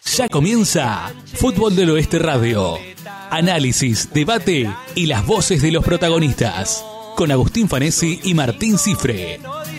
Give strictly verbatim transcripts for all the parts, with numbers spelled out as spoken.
Ya comienza Fútbol del Oeste Radio. Análisis, debate y las voces de los protagonistas. Con Agustín Fanesi y Martín Cifre.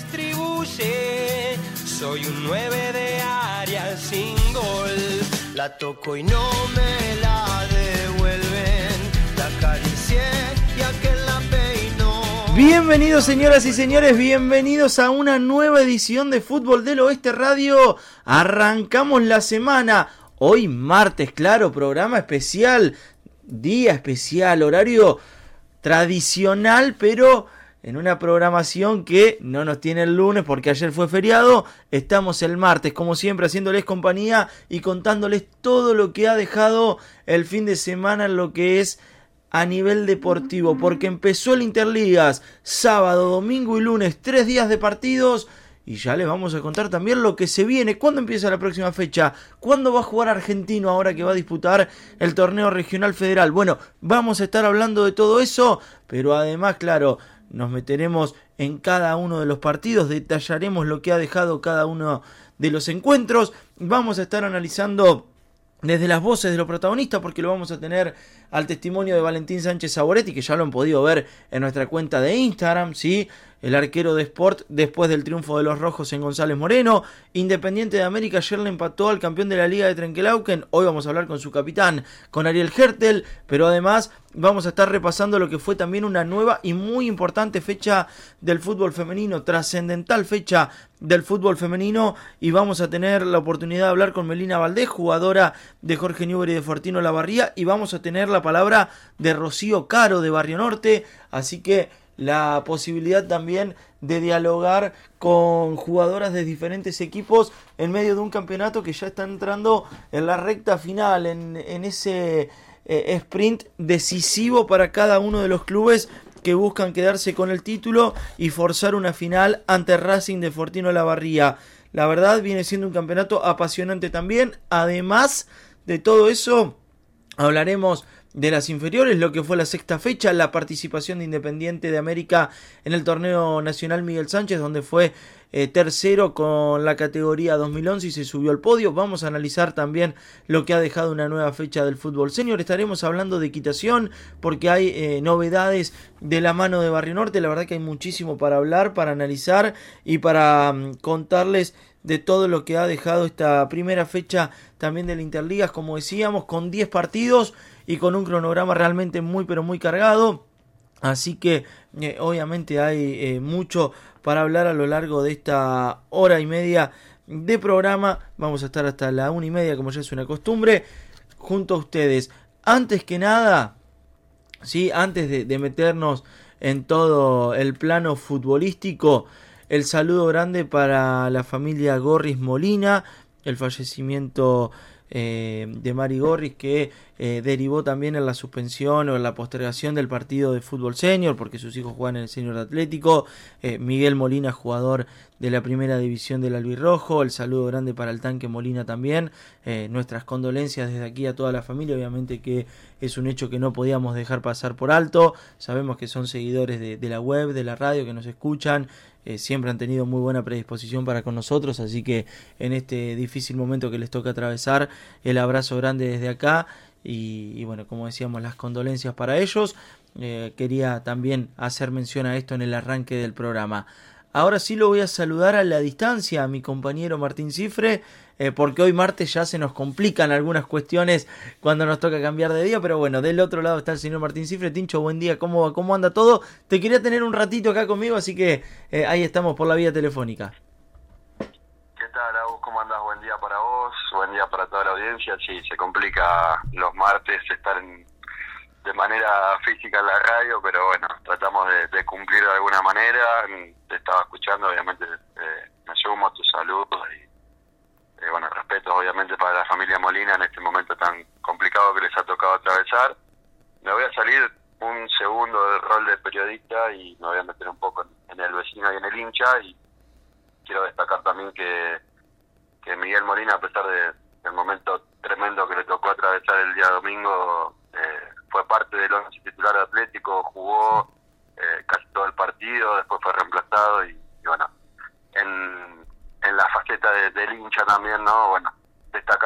Soy un nueve de área sin gol. La toco y no me la devuelven. La acaricié y aquel la peinó. Bienvenidos, señoras y señores, bienvenidos a una nueva edición de Fútbol del Oeste Radio. Arrancamos la semana. Hoy martes, claro, programa especial, día especial, horario tradicional, pero en una programación que no nos tiene el lunes porque ayer fue feriado. Estamos el martes, como siempre, haciéndoles compañía y contándoles todo lo que ha dejado el fin de semana en lo que es a nivel deportivo, porque empezó el Interligas, sábado, domingo y lunes, tres días de partidos. Y ya les vamos a contar también lo que se viene. ¿Cuándo empieza la próxima fecha? ¿Cuándo va a jugar Argentino ahora que va a disputar el torneo regional federal? Bueno, vamos a estar hablando de todo eso, pero además, claro, nos meteremos en cada uno de los partidos, detallaremos lo que ha dejado cada uno de los encuentros. Vamos a estar analizando desde las voces de los protagonistas, porque lo vamos a tener al testimonio de Valentín Sánchez Saboretti, que ya lo han podido ver en nuestra cuenta de Instagram, ¿sí? El arquero de Sport después del triunfo de los rojos en González Moreno. Independiente de América ayer le empató al campeón de la Liga de Trenquelauquen. Hoy vamos a hablar con su capitán, con Ariel Hertel, pero además vamos a estar repasando lo que fue también una nueva y muy importante fecha del fútbol femenino, trascendental fecha del fútbol femenino, y vamos a tener la oportunidad de hablar con Melina Valdés, jugadora de Jorge Newbery y de Fortino Lavarría, y vamos a tener la palabra de Rocío Caro de Barrio Norte, así que la posibilidad también de dialogar con jugadoras de diferentes equipos en medio de un campeonato que ya está entrando en la recta final, en, en ese eh, sprint decisivo para cada uno de los clubes que buscan quedarse con el título y forzar una final ante Racing de Fortino Lavarría. La verdad viene siendo un campeonato apasionante también. Además de todo eso, hablaremos de las inferiores, lo que fue la sexta fecha, la participación de Independiente de América en el torneo nacional Miguel Sánchez, donde fue eh, tercero con la categoría dos mil once y se subió al podio. Vamos a analizar también lo que ha dejado una nueva fecha del fútbol senior. Estaremos hablando de equitación porque hay eh, novedades de la mano de Barrio Norte. La verdad que hay muchísimo para hablar, para analizar y para um, contarles de todo lo que ha dejado esta primera fecha también del Interligas, como decíamos, con diez partidos y con un cronograma realmente muy pero muy cargado. Así que eh, obviamente hay eh, mucho para hablar a lo largo de esta hora y media de programa. Vamos a estar hasta la una y media, como ya es una costumbre, junto a ustedes. Antes que nada, ¿sí? antes de, de meternos en todo el plano futbolístico, el saludo grande para la familia Gorris Molina, el fallecimiento eh, de Mari Gorris, que eh, derivó también en la suspensión o en la postergación del partido de fútbol senior, porque sus hijos juegan en el senior de Atlético. eh, Miguel Molina, jugador de la primera división del albirrojo. El saludo grande para el Tanque Molina también. Eh, nuestras condolencias desde aquí a toda la familia, obviamente que es un hecho que no podíamos dejar pasar por alto. Sabemos que son seguidores de, de la web, de la radio, que nos escuchan. Eh, siempre han tenido muy buena predisposición para con nosotros, así que en este difícil momento que les toca atravesar, el abrazo grande desde acá y, y bueno, como decíamos, las condolencias para ellos. Eh, quería también hacer mención a esto en el arranque del programa. Ahora sí lo voy a saludar a la distancia a mi compañero Martín Cifre, eh, porque hoy martes ya se nos complican algunas cuestiones cuando nos toca cambiar de día, pero bueno, del otro lado está el señor Martín Cifre. Tincho, buen día, ¿cómo va? ¿Cómo anda todo? Te quería tener un ratito acá conmigo, así que eh, ahí estamos por la vía telefónica. ¿Qué tal, Agus? ¿Cómo andas? Buen día para vos, buen día para toda la audiencia. Sí, se complica los martes estar en, de manera física en la radio, pero bueno, tratamos de, de cumplir de alguna manera. Te estaba escuchando, obviamente eh, me sumo a tus saludos y eh, bueno, respeto obviamente para la familia Molina en este momento tan complicado que les ha tocado atravesar. Me voy a salir un segundo del rol de periodista y me voy a meter un poco en, en el vecino y en el hincha, y quiero destacar también que, que Miguel Molina, a pesar de, del momento tremendo que le tocó atravesar el día domingo, eh, fue parte del once titular de Atlético, jugó eh, casi todo el partido, después fue reemplazado y, y bueno, en, en la faceta de, del hincha también, ¿no? Bueno, destacar y agradecer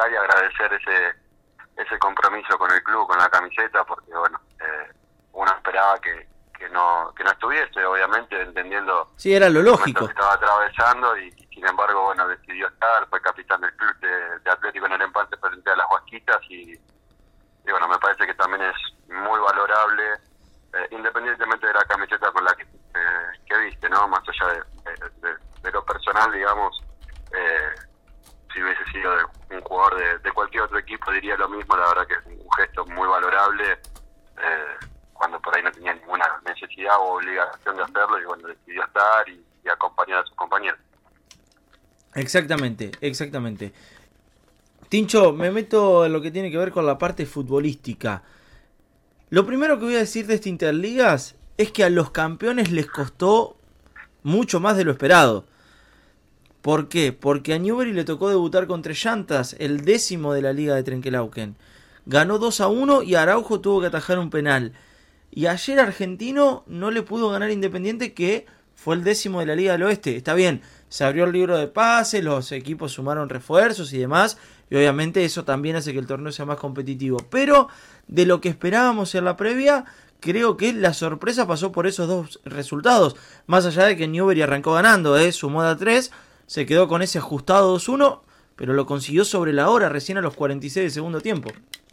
agradecer ese ese compromiso con el club, con la camiseta, porque bueno, eh, uno esperaba que, que no que no estuviese, obviamente, entendiendo sí, era lo lógico que estaba atravesando, y, y sin embargo, bueno, decidió estar, fue capitán del club de, de Atlético en el empate frente a las Huasquitas, y, y bueno, me parece que también es muy valorable, eh, independientemente de la camiseta con la que, eh, que viste, ¿no? Más allá de, de, de lo personal, digamos, eh, si hubiese sido un jugador de, de cualquier otro equipo diría lo mismo. La verdad que es un gesto muy valorable, eh, cuando por ahí no tenía ninguna necesidad o obligación de hacerlo, y bueno, decidió estar y, y acompañar a sus compañeros. Exactamente, exactamente. Tincho, me meto en lo que tiene que ver con la parte futbolística. Lo primero que voy a decir de este Interligas es que a los campeones les costó mucho más de lo esperado. ¿Por qué? Porque a Newbery le tocó debutar contra Llantas, el décimo de la Liga de Trenquelauquen. Ganó dos a uno y Araujo tuvo que atajar un penal. Y ayer Argentino no le pudo ganar Independiente, que fue el décimo de la Liga del Oeste. Está bien, se abrió el libro de pases, los equipos sumaron refuerzos y demás, y obviamente eso también hace que el torneo sea más competitivo. Pero de lo que esperábamos en la previa, creo que la sorpresa pasó por esos dos resultados. Más allá de que Newbery arrancó ganando, ¿eh? Sumó de a tres, se quedó con ese ajustado dos uno, pero lo consiguió sobre la hora, recién a los cuarenta y seis del segundo tiempo.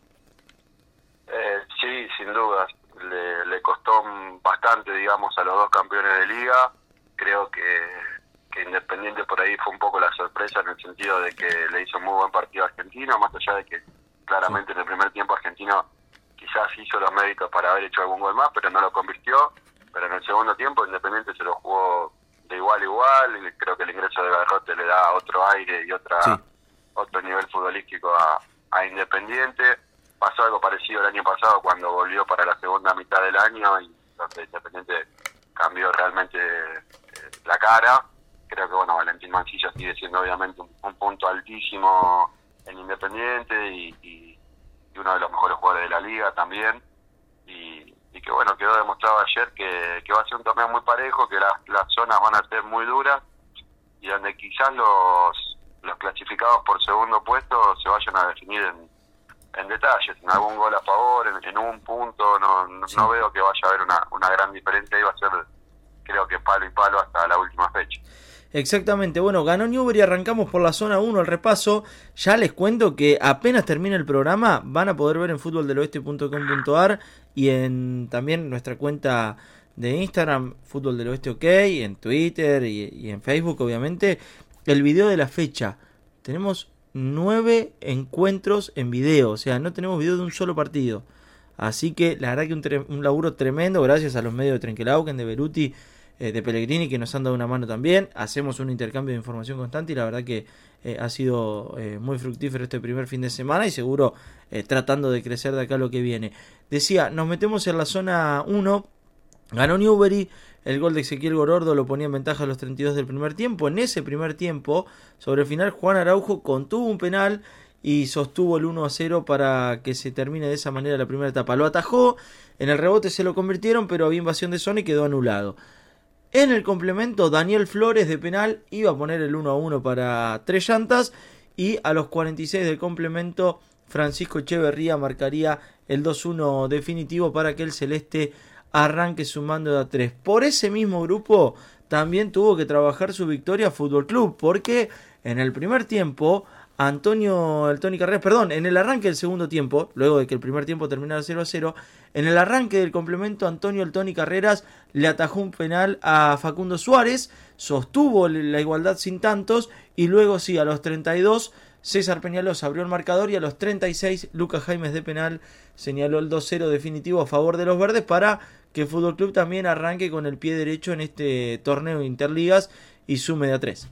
Eh, sí, sin dudas. Le, le costó bastante, digamos, a los dos campeones de liga. Creo que, que Independiente por ahí fue un poco la sorpresa, en el sentido de que le hizo muy buen partido a Argentino, más allá de que claramente en el primer tiempo Argentino quizás hizo los méritos para haber hecho algún gol más, pero no lo convirtió. Pero en el segundo tiempo Independiente se lo jugó de igual a igual, y creo que el ingreso de Garrote le da otro aire y otra sí. otro nivel futbolístico a, a Independiente. Pasó algo parecido el año pasado cuando volvió para la segunda mitad del año, y donde Independiente cambió realmente eh, la cara. Creo que bueno, Valentín Mancilla sigue siendo obviamente un, un punto altísimo en Independiente, y, y, y uno de los mejores jugadores de la liga también, y, y que bueno, quedó demostrado ayer que, que va a ser un torneo muy parejo, que las, las zonas van a ser muy duras, y donde quizás los, los clasificados por segundo puesto se vayan a definir en, en detalles, en algún gol a favor, en, en un punto. No, no, sí. no veo que vaya a haber una, una gran diferencia, y va a ser, creo que palo y palo hasta la última fecha. Exactamente, bueno, ganó Newbery, arrancamos por la zona uno el repaso. Ya les cuento que apenas termine el programa van a poder ver en fútbol del oeste punto com punto a r y en también nuestra cuenta de Instagram, Fútbol del Oeste OK, en Twitter y, y en Facebook obviamente, el video de la fecha. Tenemos nueve encuentros en video, o sea, no tenemos video de un solo partido. Así que la verdad que un, tre- un laburo tremendo, gracias a los medios de Trenquelauquen, de Beruti, eh, de Pellegrini, que nos han dado una mano también. Hacemos un intercambio de información constante, y la verdad que eh, ha sido eh, muy fructífero este primer fin de semana, y seguro eh, tratando de crecer de acá lo que viene. Decía, nos metemos en la zona uno, ganó Newbery. El gol de Ezequiel Gorordo lo ponía en ventaja a los treinta y dos del primer tiempo. En ese primer tiempo, sobre el final, Juan Araujo contuvo un penal y sostuvo el uno a cero para que se termine de esa manera la primera etapa. Lo atajó, en el rebote se lo convirtieron, pero había invasión de zona y quedó anulado. En el complemento, Daniel Flores de penal iba a poner el uno a uno para Tres Llantas, y a los cuarenta y seis del complemento, Francisco Echeverría marcaría el dos uno definitivo para que el celeste arranque sumando de a tres. Por ese mismo grupo también tuvo que trabajar su victoria Fútbol Club, porque en el primer tiempo Antonio el Tony Carreras, perdón, en el arranque del segundo tiempo, luego de que el primer tiempo terminara cero a cero, en el arranque del complemento Antonio el Tony Carreras le atajó un penal a Facundo Suárez, sostuvo la igualdad sin tantos, y luego sí, a los treinta y dos César Peñalos abrió el marcador, y a los treinta y seis Lucas Jaimes de penal señaló el dos cero definitivo a favor de los verdes, para que el Fútbol Club también arranque con el pie derecho en este torneo de Interligas y sume de a tres.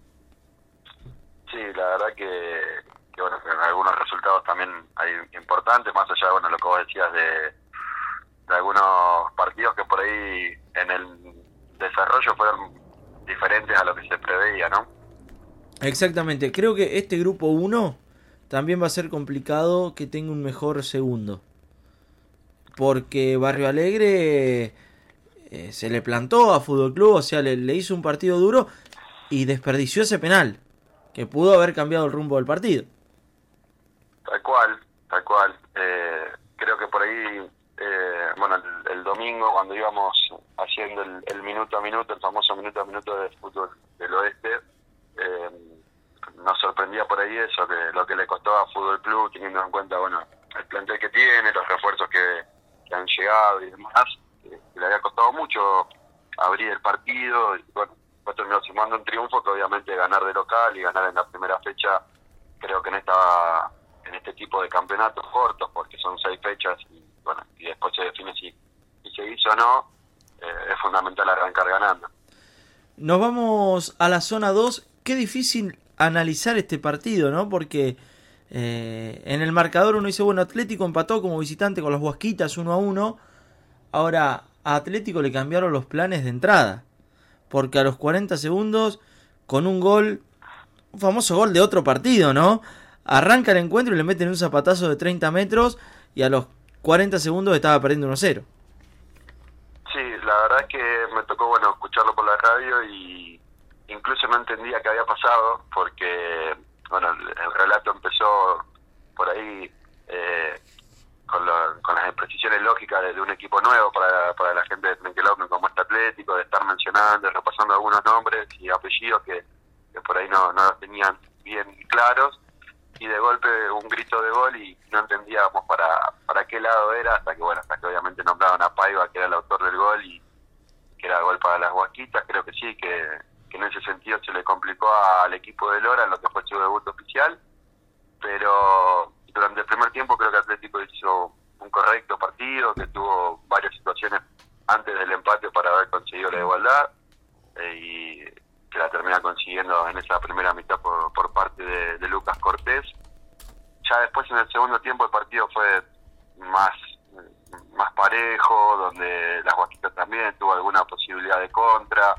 Sí, la verdad que, que bueno, que en algunos resultados también hay importantes, más allá de bueno, lo que vos decías de, de algunos partidos que por ahí en el desarrollo fueron diferentes a lo que se preveía, ¿no? Exactamente, creo que este grupo uno también va a ser complicado que tenga un mejor segundo, porque Barrio Alegre eh, se le plantó a Fútbol Club, o sea, le, le hizo un partido duro y desperdició ese penal que pudo haber cambiado el rumbo del partido. cual, tal cual. Eh, creo que por ahí, eh, bueno, el, el domingo cuando íbamos haciendo el, el minuto a minuto, el famoso minuto a minuto de fútbol del oeste, eh, nos sorprendía por ahí eso, que lo que le costó a Fútbol Club, teniendo en cuenta, bueno, el plantel que tiene, los refuerzos que, que han llegado y demás, que, que le había costado mucho abrir el partido, y bueno, pues terminó sumando un triunfo que obviamente ganar de local y ganar en la primera fecha, creo que en esta en este tipo de campeonatos cortos, porque son seis fechas y bueno, y después se define si, si se hizo o no, eh, es fundamental arrancar ganando. Nos vamos a la zona dos. Qué difícil analizar este partido, ¿no? Porque eh, en el marcador uno dice, bueno, Atlético empató como visitante con los Huasquitas uno a uno. Ahora a Atlético le cambiaron los planes de entrada, porque a los cuarenta segundos, con un gol, un famoso gol de otro partido, ¿no? Arranca el encuentro y le meten un zapatazo de treinta metros y a los cuarenta segundos estaba perdiendo uno a cero. Sí, la verdad es que me tocó, bueno, escucharlo por la radio y incluso no entendía qué había pasado porque, bueno, el, el relato empezó por ahí eh, con, lo, con las imprecisiones lógicas de, de un equipo nuevo para, para la gente de Trenquelauquen como este Atlético, de estar mencionando, repasando algunos nombres y apellidos que, que por ahí no, no los tenían bien claros, y de golpe un grito de gol y no entendíamos para para qué lado era, hasta que bueno, hasta que obviamente nombraban a Paiva, que era el autor del gol y que era gol para las Huasquitas. Creo que sí, que, que en ese sentido se le complicó al equipo de Lora en lo que fue su debut oficial, pero durante el primer tiempo creo que Atlético hizo un correcto partido, que tuvo varias situaciones antes del empate para haber conseguido la igualdad, eh, y que la termina consiguiendo en esa primera mitad por, por parte de, de Lucas Cortés. Ya después en el segundo tiempo el partido fue más más parejo, donde las Huasquitas también tuvo alguna posibilidad de contra,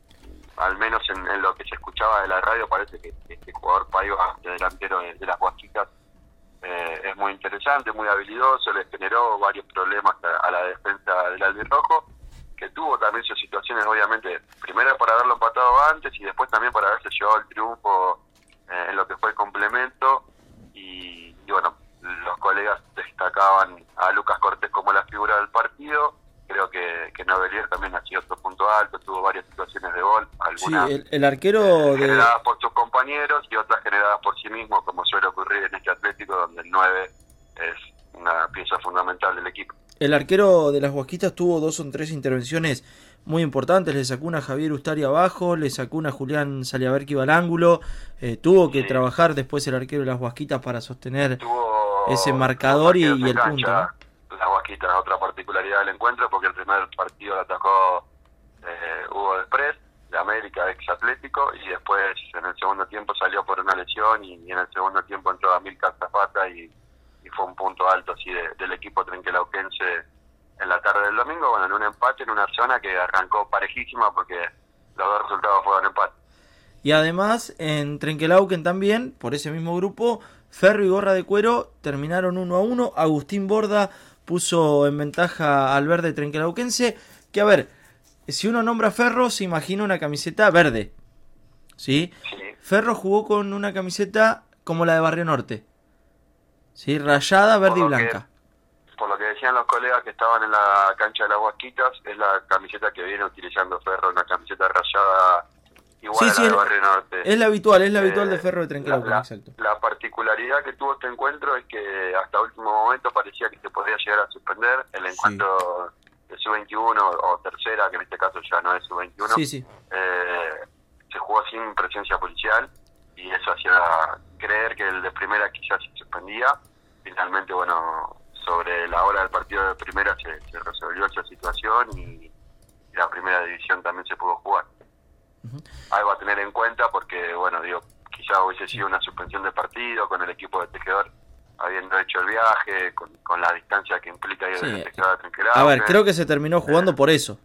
al menos en, en lo que se escuchaba de la radio parece que este jugador Paiva, de delantero de, de las Huasquitas, eh, es muy interesante, muy habilidoso, le generó varios problemas a, a la defensa del albirrojo, que tuvo también sus situaciones, obviamente, primero para haberlo empatado antes y después también para haberse llevado el triunfo eh, en lo que fue el complemento. Y, y bueno, los colegas destacaban a Lucas Cortés como la figura del partido. Creo que, que Novelier también ha sido otro punto alto, tuvo varias situaciones de gol, algunas sí, el, el arquero eh, generadas de... por sus compañeros y otras generadas por sí mismo, como suele ocurrir en este Atlético, donde el nueve es una pieza fundamental del equipo. El arquero de las Huasquitas tuvo dos o tres intervenciones muy importantes, le sacó una a Javier Ustari abajo, le sacó una a Julián Saliaberqui al ángulo, eh, tuvo que sí. trabajar después el arquero de las Huasquitas para sostener tuvo ese marcador y, y el cancha, punto, ¿no? Las Huasquitas, otra particularidad del encuentro, porque el primer partido lo atacó eh, Hugo Desprez, de América, ex Atlético, y después en el segundo tiempo salió por una lesión y, y en el segundo tiempo entró Amílcar Zapata y y fue un punto alto así de, del equipo trenquelauquense en la tarde del domingo, bueno, en un empate, en una zona que arrancó parejísima porque los dos resultados fueron empate. Y además en Trenquelauquen también, por ese mismo grupo, Ferro y Gorra de Cuero terminaron uno a uno. Agustín Borda puso en ventaja al verde trenquelauquense, que a ver, si uno nombra Ferro se imagina una camiseta verde, ¿sí? Sí. Ferro jugó con una camiseta como la de Barrio Norte, sí, rayada, verde y blanca. Que, por lo que decían los colegas que estaban en la cancha de las Huasquitas, es la camiseta que viene utilizando Ferro, una camiseta rayada igual sí, a sí, la es, de Barrio Norte. Es la habitual, es la habitual eh, de Ferro de Trenquelauquen, la, exacto. La particularidad que tuvo este encuentro es que hasta último momento parecía que se podría llegar a suspender el encuentro sí. de sub veintiuno o tercera, que en este caso ya no es sub veintiuno. Sí, sí. Eh, se jugó sin presencia policial y eso hacía creer que el de primera quizás se suspendía. Finalmente, bueno, sobre la hora del partido de primera se, se resolvió esa situación y, y la primera división también se pudo jugar. Uh-huh. Algo a tener en cuenta porque, bueno, digo, quizás hubiese sido una suspensión de partido con el equipo de Tejedor habiendo hecho el viaje, con, con la distancia que implica ir sí. de Tejedor a Trenquelauquen. A ver, creo que se terminó jugando eh, por eso.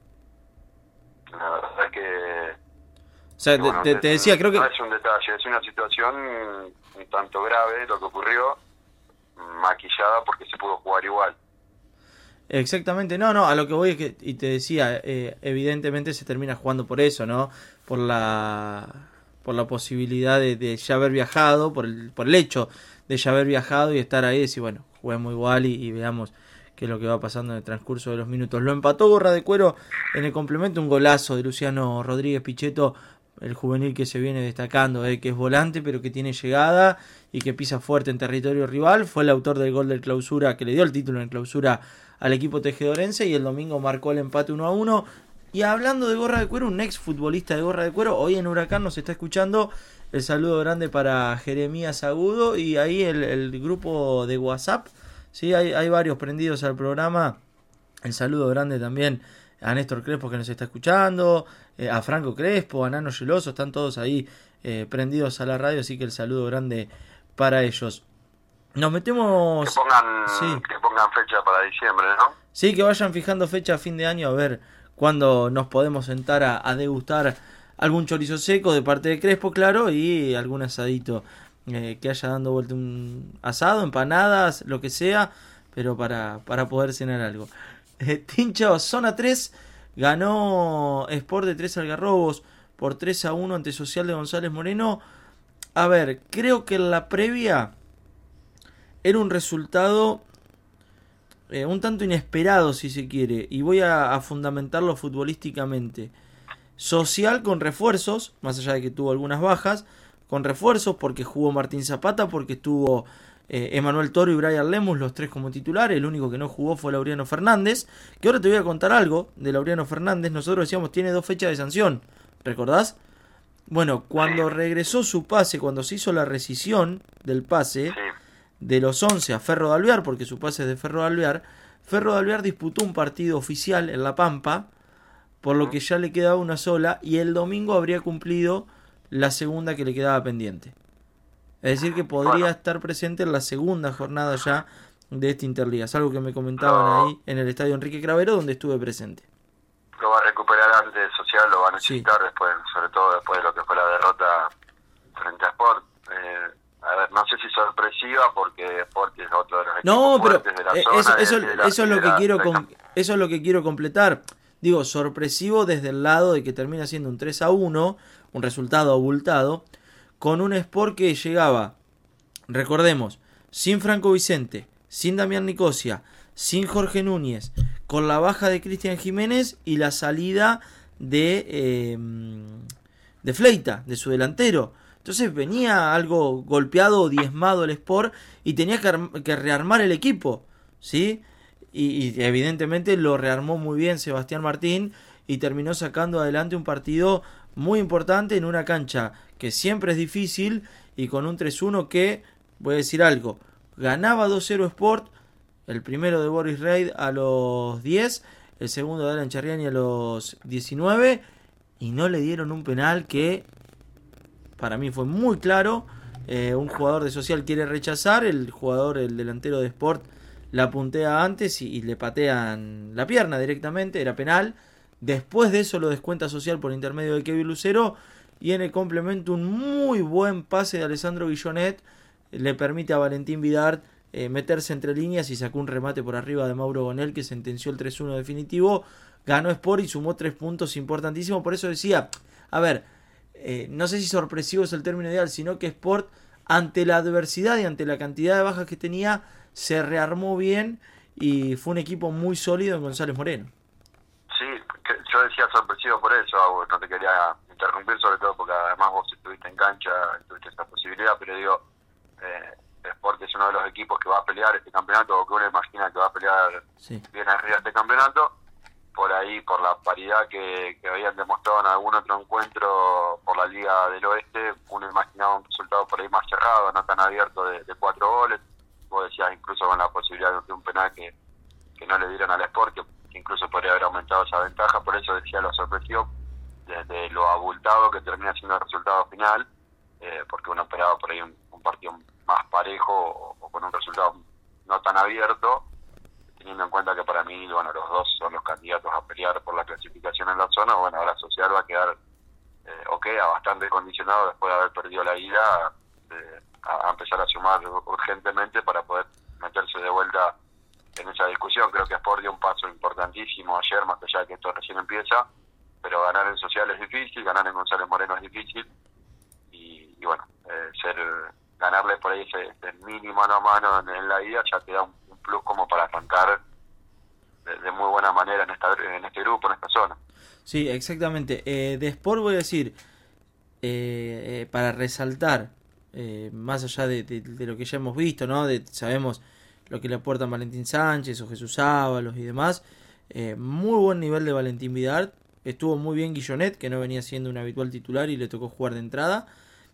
La verdad es que... O sea, bueno, te, te decía, creo que... No es un detalle, es una situación un tanto grave lo que ocurrió, maquillada porque se pudo jugar igual. Exactamente, no, no, a lo que voy es que, y te decía, eh, evidentemente se termina jugando por eso, ¿no? Por la por la posibilidad de, de ya haber viajado, por el, por el hecho de ya haber viajado y estar ahí y decir, bueno, juguemos igual y, y veamos qué es lo que va pasando en el transcurso de los minutos. Lo empató Gorra de Cuero en el complemento, un golazo de Luciano Rodríguez Pichetto, el juvenil que se viene destacando, eh, que es volante pero que tiene llegada y que pisa fuerte en territorio rival. Fue el autor del gol del clausura, que le dio el título en clausura al equipo tejedorense, y el domingo marcó el empate uno a uno. Y hablando de Gorra de Cuero, un ex futbolista de Gorra de Cuero, hoy en Huracán nos está escuchando. El saludo grande para Jeremías Agudo y ahí el, el grupo de WhatsApp. Sí, hay, hay varios prendidos al programa. El saludo grande también a Néstor Crespo, que nos está escuchando, eh, a Franco Crespo, a Nano Geloso, están todos ahí eh, prendidos a la radio, así que el saludo grande para ellos. Nos metemos... Que pongan, sí. que pongan fecha para diciembre, ¿no? Sí, que vayan fijando fecha a fin de año, a ver cuándo nos podemos sentar a, a degustar algún chorizo seco de parte de Crespo, claro, y algún asadito eh, que haya dando vuelta, un asado, empanadas, lo que sea, pero para, para poder cenar algo. Eh, Tincho, zona tres, ganó Sport de tres Algarrobos por tres a uno ante Social de González Moreno. A ver, creo que en la previa era un resultado eh, un tanto inesperado, si se quiere, y voy a, a fundamentarlo futbolísticamente. Social con refuerzos, más allá de que tuvo algunas bajas, con refuerzos porque jugó Martín Zapata, porque estuvo eh, Emanuel Toro y Brian Lemus, los tres como titulares. El único que no jugó fue Laureano Fernández, que ahora te voy a contar algo de Laureano Fernández. Nosotros decíamos, tiene dos fechas de sanción, ¿recordás? Bueno, cuando regresó su pase, cuando se hizo la rescisión del pase de los once a Ferro de Alvear, porque su pase es de Ferro de Alvear, Ferro de Alvear disputó un partido oficial en La Pampa, por lo que ya le quedaba una sola, y el domingo habría cumplido la segunda que le quedaba pendiente. Es decir, que podría bueno. estar presente en la segunda jornada ya de esta Interliga. Es algo que me comentaban no. ahí en el estadio Enrique Cravero, donde estuve presente. Lo va a recuperar antes Social, lo va a necesitar sí. después, sobre todo después de lo que fue la derrota frente a Sport. Eh, a ver, no sé si sorpresiva, porque Sport es otro de los equipos no, pero fuertes de la eh, zona. Eso, eso, de, de la, eso es lo que la, quiero de con, eso es lo que quiero completar. Digo, sorpresivo desde el lado de que termina siendo un tres a uno, un resultado abultado, con un Sport que llegaba, recordemos, sin Franco Vicente, sin Damián Nicosia, sin Jorge Núñez, con la baja de Cristian Jiménez y la salida de, eh, de Fleita, de su delantero. Entonces venía algo golpeado, diezmado el Sport, y tenía que, que rearmar el equipo, ¿sí? Y, y evidentemente lo rearmó muy bien Sebastián Martín y terminó sacando adelante un partido muy importante en una cancha que siempre es difícil, y con un tres uno que, voy a decir algo, ganaba dos cero Sport, el primero de Boris Reid a los diez, el segundo de Alan Charriani a los diecinueve, y no le dieron un penal que para mí fue muy claro. Eh, un jugador de Social quiere rechazar, el jugador, el delantero de Sport, la puntea antes y, y le patean la pierna directamente, era penal. Después de eso lo descuenta Social por intermedio de Kevin Lucero, y en el complemento un muy buen pase de Alessandro Guillonet le permite a Valentín Vidart eh, meterse entre líneas y sacó un remate por arriba de Mauro Gonel que sentenció el tres uno definitivo. Ganó Sport y sumó tres puntos importantísimos. Por eso decía, a ver, eh, no sé si sorpresivo es el término ideal, sino que Sport, ante la adversidad y ante la cantidad de bajas que tenía, se rearmó bien y fue un equipo muy sólido en González Moreno. Sí, yo decía sorpresivo por eso, no te quería interrumpir, sobre todo porque además vos estuviste en cancha, tuviste esa posibilidad, pero digo, eh, Sport es uno de los equipos que va a pelear este campeonato, o que uno imagina que va a pelear sí. bien arriba este campeonato, por ahí, por la paridad que, que habían demostrado en algún otro encuentro por la Liga del Oeste, uno imaginaba un resultado por ahí más cerrado, no tan abierto de, de cuatro goles. Vos decías incluso con la posibilidad de un penal que, que no le dieron al Sport, que, que incluso podría haber aumentado esa ventaja. Por eso decía lo sorpresivo desde lo abultado que termina siendo el resultado final, eh, porque uno esperaba por ahí un, un partido más parejo o, o con un resultado no tan abierto, teniendo en cuenta que para mí, bueno, los dos son los candidatos a pelear por la clasificación en la zona. Bueno, ahora Social va a quedar eh, o queda bastante condicionado después de haber perdido la ida, eh, a empezar a sumar urgentemente para poder meterse de vuelta en esa discusión. Creo que Sport dio un paso importantísimo ayer, más allá de que esto recién empieza, pero ganar en Social es difícil, ganar en González Moreno es difícil, y, y bueno, eh, ser ganarle por ahí ese, ese mínimo mano a mano en, en la ida ya te da un, un plus como para arrancar de, de muy buena manera en esta en este grupo, en esta zona. Sí, exactamente. Eh, de Sport voy a decir, eh, eh, para resaltar, eh, más allá de, de, de lo que ya hemos visto, ¿no? De, sabemos lo que le aportan Valentín Sánchez o Jesús Ábalos y demás. Eh, muy buen nivel de Valentín Vidart. Estuvo muy bien Guillonet, que no venía siendo un habitual titular y le tocó jugar de entrada.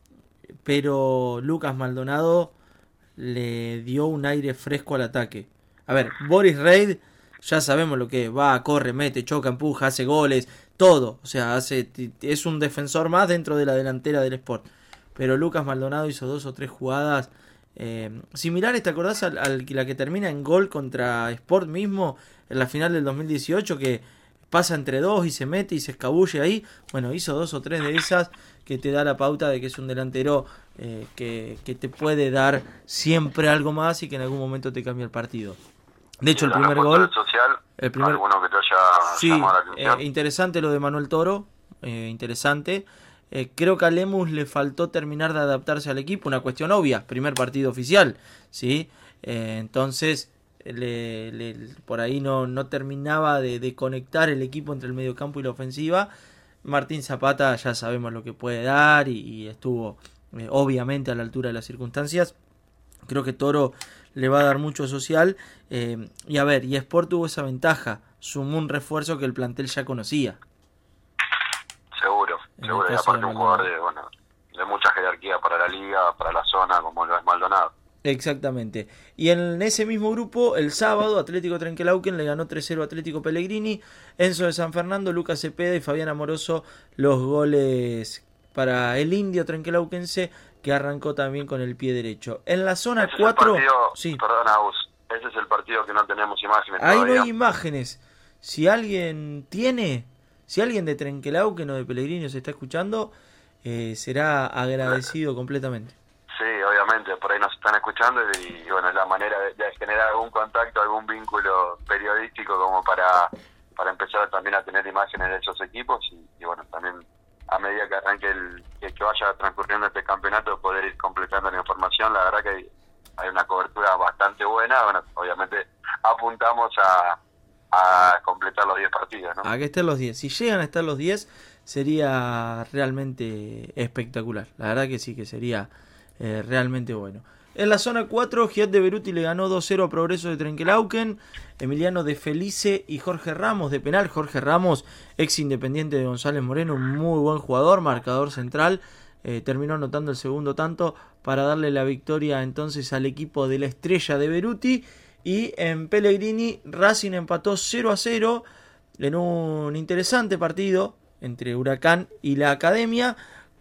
Pero Lucas Maldonado le dio un aire fresco al ataque. A ver, Boris Reid, ya sabemos lo que es. Va, corre, mete, choca, empuja, hace goles, todo. O sea, hace es un defensor más dentro de la delantera del Sport. Pero Lucas Maldonado hizo dos o tres jugadas eh, similares, ¿te acordás? Al, al la que termina en gol contra Sport mismo en la final del dos mil dieciocho, que pasa entre dos y se mete y se escabulle ahí. Bueno, hizo dos o tres de esas que te da la pauta de que es un delantero eh, que, que te puede dar siempre algo más y que en algún momento te cambia el partido. De hecho, el primer gol... Social, el primer, ¿alguno que te haya sí, llamado la atención? Eh, interesante lo de Manuel Toro, eh, interesante. Eh, creo que a Lemus le faltó terminar de adaptarse al equipo, una cuestión obvia, primer partido oficial, ¿sí? Eh, entonces... Le, le, por ahí no, no terminaba de, de conectar el equipo entre el mediocampo y la ofensiva. Martín Zapata ya sabemos lo que puede dar y, y estuvo eh, obviamente a la altura de las circunstancias. Creo que Toro le va a dar mucho social eh, y a ver, y Sport tuvo esa ventaja, sumó un refuerzo que el plantel ya conocía. Seguro, seguro, y aparte un jugador de, bueno, de mucha jerarquía para la liga, para la zona, como lo es Maldonado. Exactamente. Y en ese mismo grupo, el sábado, Atlético Trenquelauquen le ganó tres cero a Atlético Pellegrini. Enzo de San Fernando, Lucas Cepeda y Fabián Amoroso los goles para el indio trenquelauquense, que arrancó también con el pie derecho. En la zona cuatro... Sí. Perdona, Gus, ese es el partido que no tenemos imágenes Ahí todavía. no hay imágenes. Si alguien tiene, si alguien de Trenquelauquen o de Pellegrini se está escuchando, eh, será agradecido completamente. Sí, obviamente, por ahí nos están escuchando y, y bueno, es la manera de, de generar algún contacto, algún vínculo periodístico como para, para empezar también a tener imágenes de esos equipos y, y bueno, también a medida que arranque el que, que vaya transcurriendo este campeonato poder ir completando la información. La verdad que hay, hay una cobertura bastante buena. Bueno, obviamente apuntamos a, a completar los diez partidos, ¿no? A que estén los diez. Si llegan a estar los diez sería realmente espectacular. La verdad que sí, que sería Eh, realmente bueno. En la zona cuatro, Giat de Beruti le ganó dos cero a Progreso de Trenquelauquen. Emiliano de Felice y Jorge Ramos de penal. Jorge Ramos, ex Independiente de González Moreno, un muy buen jugador, marcador central. Eh, terminó anotando el segundo tanto para darle la victoria entonces al equipo de la Estrella de Beruti. Y en Pellegrini, Racing empató cero a cero en un interesante partido entre Huracán y la Academia,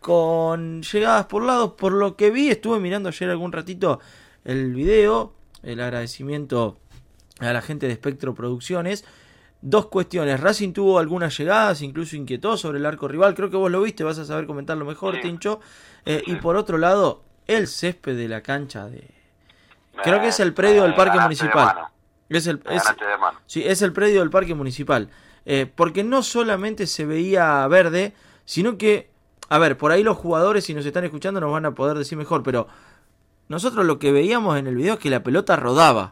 con llegadas por lados. Por lo que vi, estuve mirando ayer algún ratito el video, el agradecimiento a la gente de Espectro Producciones. Dos cuestiones: Racing tuvo algunas llegadas, incluso inquietó sobre el arco rival, creo que vos lo viste, vas a saber comentarlo mejor, sí. Tincho. Eh, y por otro lado, el césped de la cancha de... Creo que es el predio del Parque Municipal. Es el, es, sí, es el predio del Parque Municipal. Eh, porque no solamente se veía verde, sino que... A ver, por ahí los jugadores, si nos están escuchando, nos van a poder decir mejor, pero nosotros lo que veíamos en el video es que la pelota rodaba.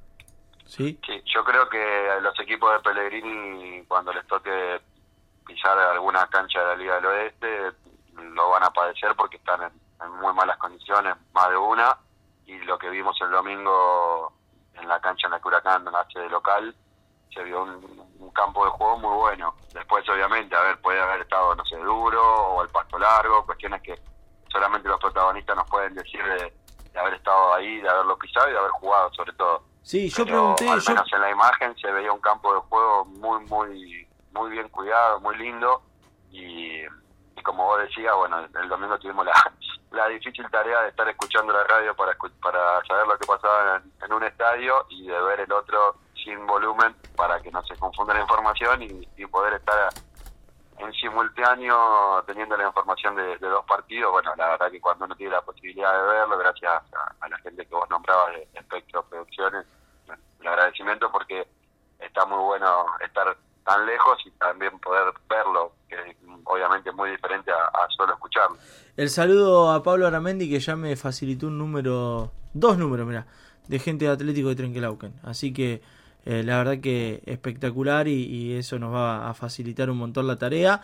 ¿Sí? Sí, yo creo que los equipos de Pellegrini, cuando les toque pisar alguna cancha de la Liga del Oeste, lo van a padecer porque están en, en muy malas condiciones, más de una, y lo que vimos el domingo en la cancha en la que Huracán hace de local, se vio un, un campo de juego muy bueno. Después, obviamente, a ver, puede haber estado, no sé, duro o el pasto largo, cuestiones que solamente los protagonistas nos pueden decir de, de haber estado ahí, de haberlo pisado y de haber jugado, sobre todo. Sí, yo Pero, pregunté... al yo... menos en la imagen se veía un campo de juego muy, muy muy bien cuidado, muy lindo, y, y como vos decías, bueno, el domingo tuvimos la, la difícil tarea de estar escuchando la radio para, para saber lo que pasaba en, en un estadio y de ver el otro sin volumen para que no se confunda la información y, y poder estar en simultáneo teniendo la información de, de dos partidos. Bueno, la verdad que cuando uno tiene la posibilidad de verlo, gracias a, a la gente que vos nombrabas de Espectro Producciones, bueno, el agradecimiento porque está muy bueno estar tan lejos y también poder verlo, que obviamente es muy diferente a, a solo escucharlo. El saludo a Pablo Aramendi, que ya me facilitó un número, dos números, mirá, de gente de Atlético de Trenquelauquen. Así que eh, la verdad que espectacular y, y eso nos va a facilitar un montón la tarea.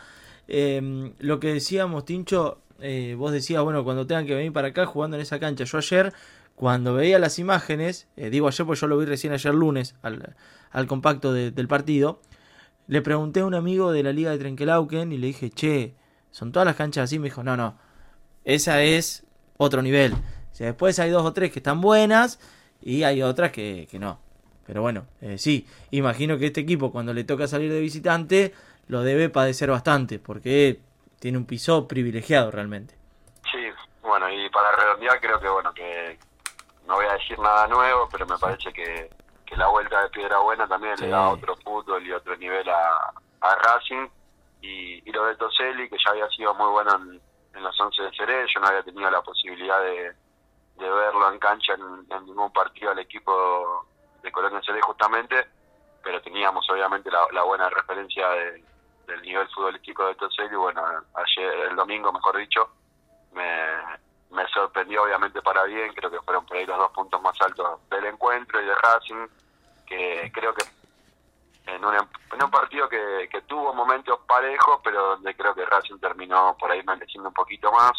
Eh, lo que decíamos, Tincho, eh, vos decías, bueno, cuando tengan que venir para acá jugando en esa cancha. Yo ayer, cuando veía las imágenes, eh, digo ayer porque yo lo vi recién ayer lunes al, al compacto de, del partido, le pregunté a un amigo de la Liga de Trenquelauquen y le dije, che, ¿son todas las canchas así? Me dijo, no, no, esa es otro nivel. O sea, después hay dos o tres que están buenas y hay otras que, que no. Pero bueno, eh, sí, imagino que este equipo cuando le toca salir de visitante lo debe padecer bastante, porque tiene un piso privilegiado realmente. Sí, bueno, y para redondear creo que bueno, que no voy a decir nada nuevo, pero me parece que, que la vuelta de Piedrabuena también sí le da otro fútbol y otro nivel a, a Racing, y, y lo de Toselli, que ya había sido muy bueno en, en los once de Seré. Yo no había tenido la posibilidad de, de verlo en cancha en, en ningún partido al equipo de Colonia Seré justamente, pero teníamos obviamente la, la buena referencia de del nivel futbolístico de Toselli. Bueno, ayer, el domingo mejor dicho, me, me sorprendió obviamente para bien. Creo que fueron por ahí los dos puntos más altos del encuentro y de Racing, que creo que en un, en un partido que, que tuvo momentos parejos, pero donde creo que Racing terminó por ahí mereciendo un poquito más,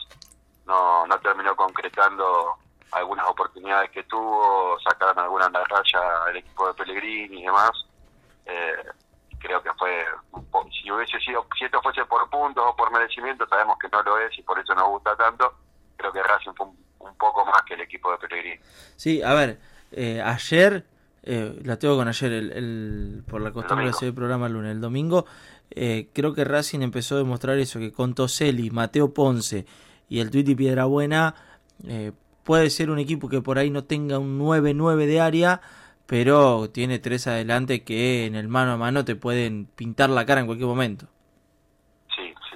no, no terminó concretando algunas oportunidades que tuvo, sacaron alguna en la raya el equipo de Pellegrini y demás. eh, creo que fue, si hubiese sido, si esto fuese por puntos o por merecimiento, sabemos que no lo es y por eso nos gusta tanto. Creo que Racing fue un, un poco más que el equipo de Pellegrini. Sí, a ver, eh, ayer, eh, la tengo con ayer, el, el por la costumbre de hacer el programa el lunes, el domingo, eh, creo que Racing empezó a demostrar eso, que con Toselli, Mateo Ponce y el Tuiti Piedrabuena, eh, puede ser un equipo que por ahí no tenga un nueve nueve de área, pero tiene tres adelante que en el mano a mano te pueden pintar la cara en cualquier momento. Sí, sí,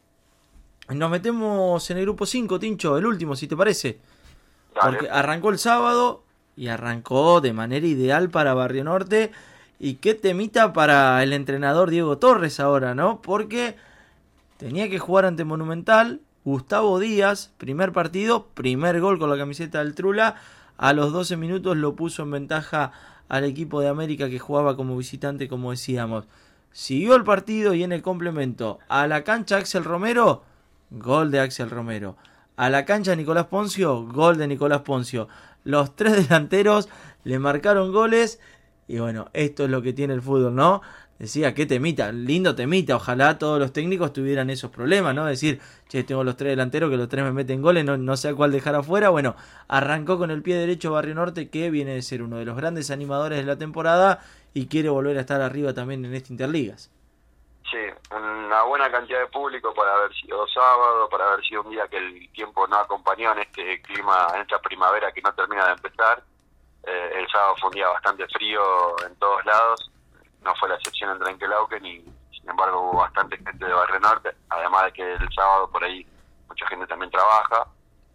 sí. Nos metemos en el grupo cinco, Tincho, el último, si te parece. Dale. Porque arrancó el sábado y arrancó de manera ideal para Barrio Norte. Y qué temita para el entrenador Diego Torres ahora, ¿no? Porque tenía que jugar ante Monumental. Gustavo Díaz, primer partido, primer gol con la camiseta del Trula. A los doce minutos lo puso en ventaja al equipo de América que jugaba como visitante, como decíamos. Siguió el partido y en el complemento a la cancha Axel Romero, gol de Axel Romero. A la cancha Nicolás Poncio, gol de Nicolás Poncio. Los tres delanteros le marcaron goles y bueno, esto es lo que tiene el fútbol, ¿no? Decía, qué temita, lindo temita, ojalá todos los técnicos tuvieran esos problemas, ¿no? Decir, che, tengo los tres delanteros, que los tres me meten goles, no, no sé a cuál dejar afuera. Bueno, arrancó con el pie derecho Barrio Norte, que viene de ser uno de los grandes animadores de la temporada y quiere volver a estar arriba también en esta Interligas. Sí, una buena cantidad de público para haber sido sábado, para haber sido un día que el tiempo no acompañó en este clima, en esta primavera que no termina de empezar. Eh, el sábado fue un día bastante frío en todos lados. No fue la excepción en Trenquelauquen y sin embargo hubo bastante gente de Barrio Norte, además de que el sábado por ahí mucha gente también trabaja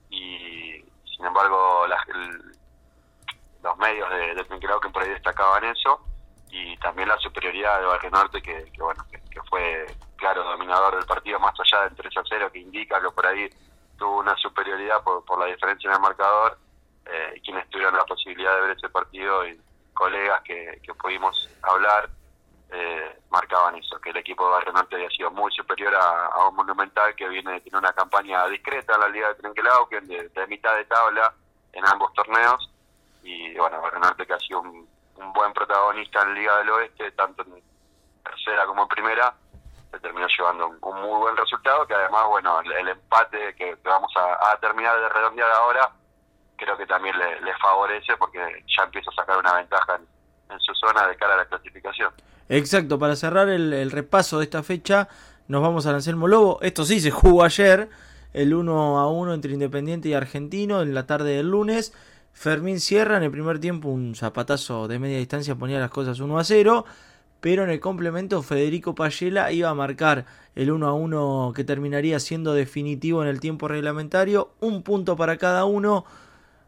y sin embargo las, el, los medios de, de Trenquelauquen por ahí destacaban eso y también la superioridad de Barrio Norte que, que bueno que, que fue claro dominador del partido más allá del tres a cero, que indica que por ahí tuvo una superioridad por, por la diferencia en el marcador. Eh, y quienes tuvieron la posibilidad de ver ese partido y colegas que, que pudimos hablar Eh, marcaban eso, que el equipo de Barrio Norte había sido muy superior a, a un Monumental que viene de tener una campaña discreta en la Liga de Trenquelauquen, de, de mitad de tabla en ambos torneos, y bueno, Barrio Norte que ha sido un, un buen protagonista en Liga del Oeste, tanto en tercera como en primera, se terminó llevando un, un muy buen resultado, que además, bueno, el, el empate que, que vamos a, a terminar de redondear ahora, creo que también le, le favorece porque ya empieza a sacar una ventaja en, en su zona de cara a la clasificación. Exacto, para cerrar el, el repaso de esta fecha, nos vamos a Anselmo Lobo. Esto sí se jugó ayer, el uno a uno entre Independiente y Argentino en la tarde del lunes. Fermín Sierra en el primer tiempo, un zapatazo de media distancia, ponía las cosas uno a cero, pero en el complemento Federico Payela iba a marcar el uno a uno que terminaría siendo definitivo en el tiempo reglamentario. Un punto para cada uno.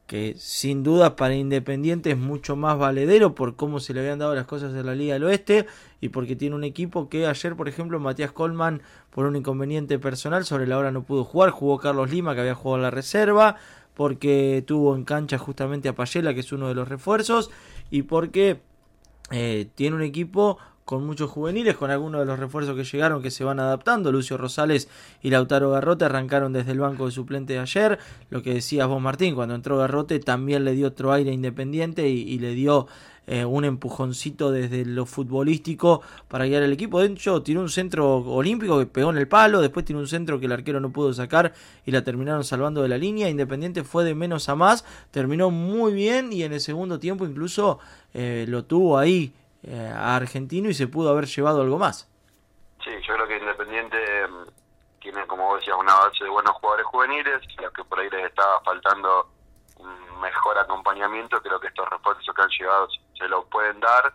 que sin duda para Independiente es mucho más valedero por cómo se le habían dado las cosas en la Liga del Oeste y porque tiene un equipo que ayer, por ejemplo, Matías Colman, por un inconveniente personal, sobre la hora no pudo jugar, jugó Carlos Lima, que había jugado en la reserva, porque tuvo en cancha justamente a Payela, que es uno de los refuerzos, y porque eh, tiene un equipo con muchos juveniles, con algunos de los refuerzos que llegaron que se van adaptando. Lucio Rosales y Lautaro Garrote arrancaron desde el banco de suplente de ayer. Lo que decías vos, Martín, cuando entró Garrote también le dio otro aire Independiente y, y le dio eh, un empujoncito desde lo futbolístico para guiar el equipo. De hecho, tiró un centro olímpico que pegó en el palo, después tiró un centro que el arquero no pudo sacar y la terminaron salvando de la línea. Independiente fue de menos a más, terminó muy bien y en el segundo tiempo incluso eh, lo tuvo ahí Eh, a Argentino y se pudo haber llevado algo más. Sí, yo creo que Independiente eh, tiene, como vos decías, una base de buenos jugadores juveniles, los que por ahí les estaba faltando un mejor acompañamiento. Creo que estos refuerzos que han llegado se lo pueden dar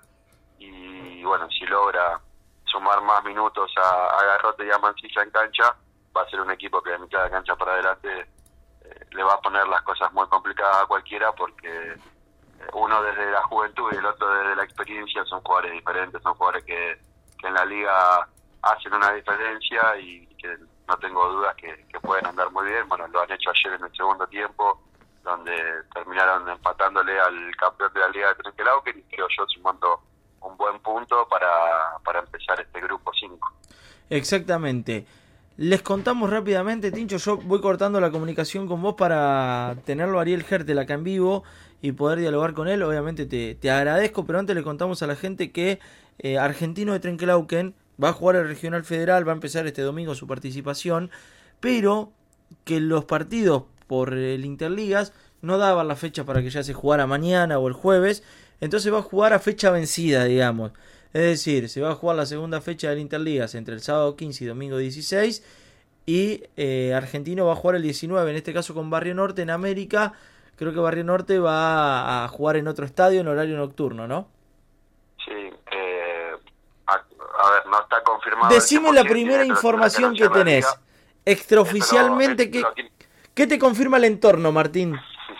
y bueno, si logra sumar más minutos a, a Garrote y a Mancilla en cancha, va a ser un equipo que de mitad de cancha para adelante eh, le va a poner las cosas muy complicadas a cualquiera, porque uno desde la juventud y el otro desde la experiencia son jugadores diferentes, son jugadores que, que en la liga hacen una diferencia y que no tengo dudas que, que pueden andar muy bien. Bueno, lo han hecho ayer en el segundo tiempo, donde terminaron empatándole al campeón de la Liga de Trenquelauquen y creo yo sumando un buen punto para, para empezar este grupo cinco. Exactamente. Les contamos rápidamente, Tincho, yo voy cortando la comunicación con vos para tenerlo a Ariel Hertel acá en vivo y poder dialogar con él. Obviamente te, te agradezco, pero antes le contamos a la gente que eh, Argentino de Trenquelauquen va a jugar el Regional Federal, va a empezar este domingo su participación, pero que los partidos por el Interligas no daban la fecha para que ya se jugara mañana o el jueves, entonces va a jugar a fecha vencida, digamos. Es decir, se va a jugar la segunda fecha del Interligas entre el sábado quince y domingo dieciséis y eh, Argentino va a jugar el diecinueve, en este caso con Barrio Norte en América. Creo que Barrio Norte va a jugar en otro estadio en horario nocturno, ¿no? Sí, eh, a, a ver, no está confirmado. Decime la primera información que tenés. Extraoficialmente, ¿qué, ¿qué te confirma el entorno, Martín?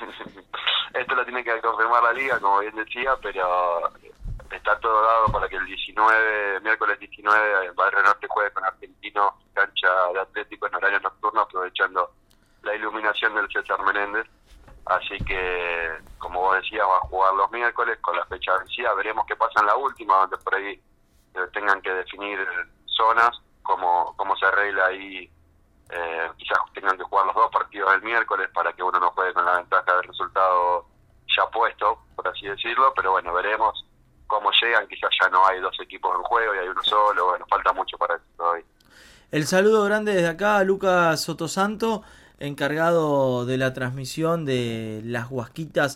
Esto lo tiene que confirmar la liga, como bien decía, pero está todo dado para que el diecinueve, miércoles diecinueve, Barrio Norte juegue con Argentino, cancha de Atlético en horario nocturno, aprovechando la iluminación del César Menéndez. Así que, como vos decías, va a jugar los miércoles con la fecha vencida. Veremos qué pasa en la última, donde por ahí tengan que definir zonas, cómo, cómo se arregla ahí. Eh, quizás tengan que jugar los dos partidos el miércoles para que uno no juegue con la ventaja del resultado ya puesto, por así decirlo. Pero bueno, veremos cómo llegan. Quizás ya no hay dos equipos en juego y hay uno solo. Bueno, falta mucho para eso todavía. El saludo grande desde acá a Lucas Sotosanto, encargado de la transmisión de las Huasquitas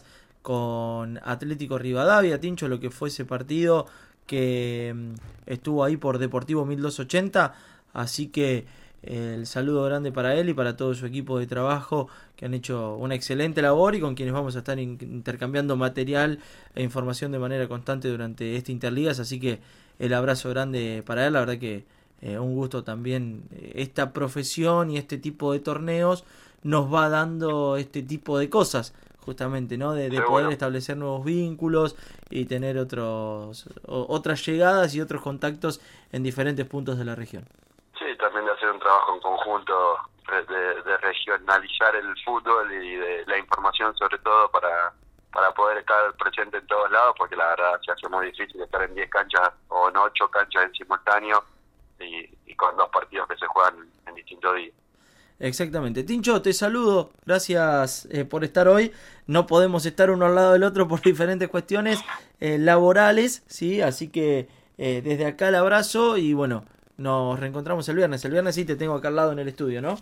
con Atlético Rivadavia, Tincho, lo que fue ese partido que estuvo ahí por Deportivo mil doscientos ochenta, así que eh, el saludo grande para él y para todo su equipo de trabajo que han hecho una excelente labor y con quienes vamos a estar in- intercambiando material e información de manera constante durante este Interligas, así que el abrazo grande para él. La verdad que Eh, un gusto también. Esta profesión y este tipo de torneos nos va dando este tipo de cosas, justamente, ¿no? De, de poder bueno. establecer nuevos vínculos y tener otros o, otras llegadas y otros contactos en diferentes puntos de la región. Sí, también de hacer un trabajo en conjunto, de, de regionalizar el fútbol y de la información, sobre todo para para poder estar presente en todos lados, porque la verdad se hace muy difícil estar en diez canchas o en ocho canchas en simultáneo y, y con dos partidos que se juegan en distintos días. Exactamente. Tincho, te saludo, gracias eh, por estar hoy. No podemos estar uno al lado del otro por diferentes cuestiones eh, laborales, ¿sí? Así que eh, desde acá el abrazo y bueno, nos reencontramos el viernes. El viernes sí te tengo acá al lado en el estudio, ¿no?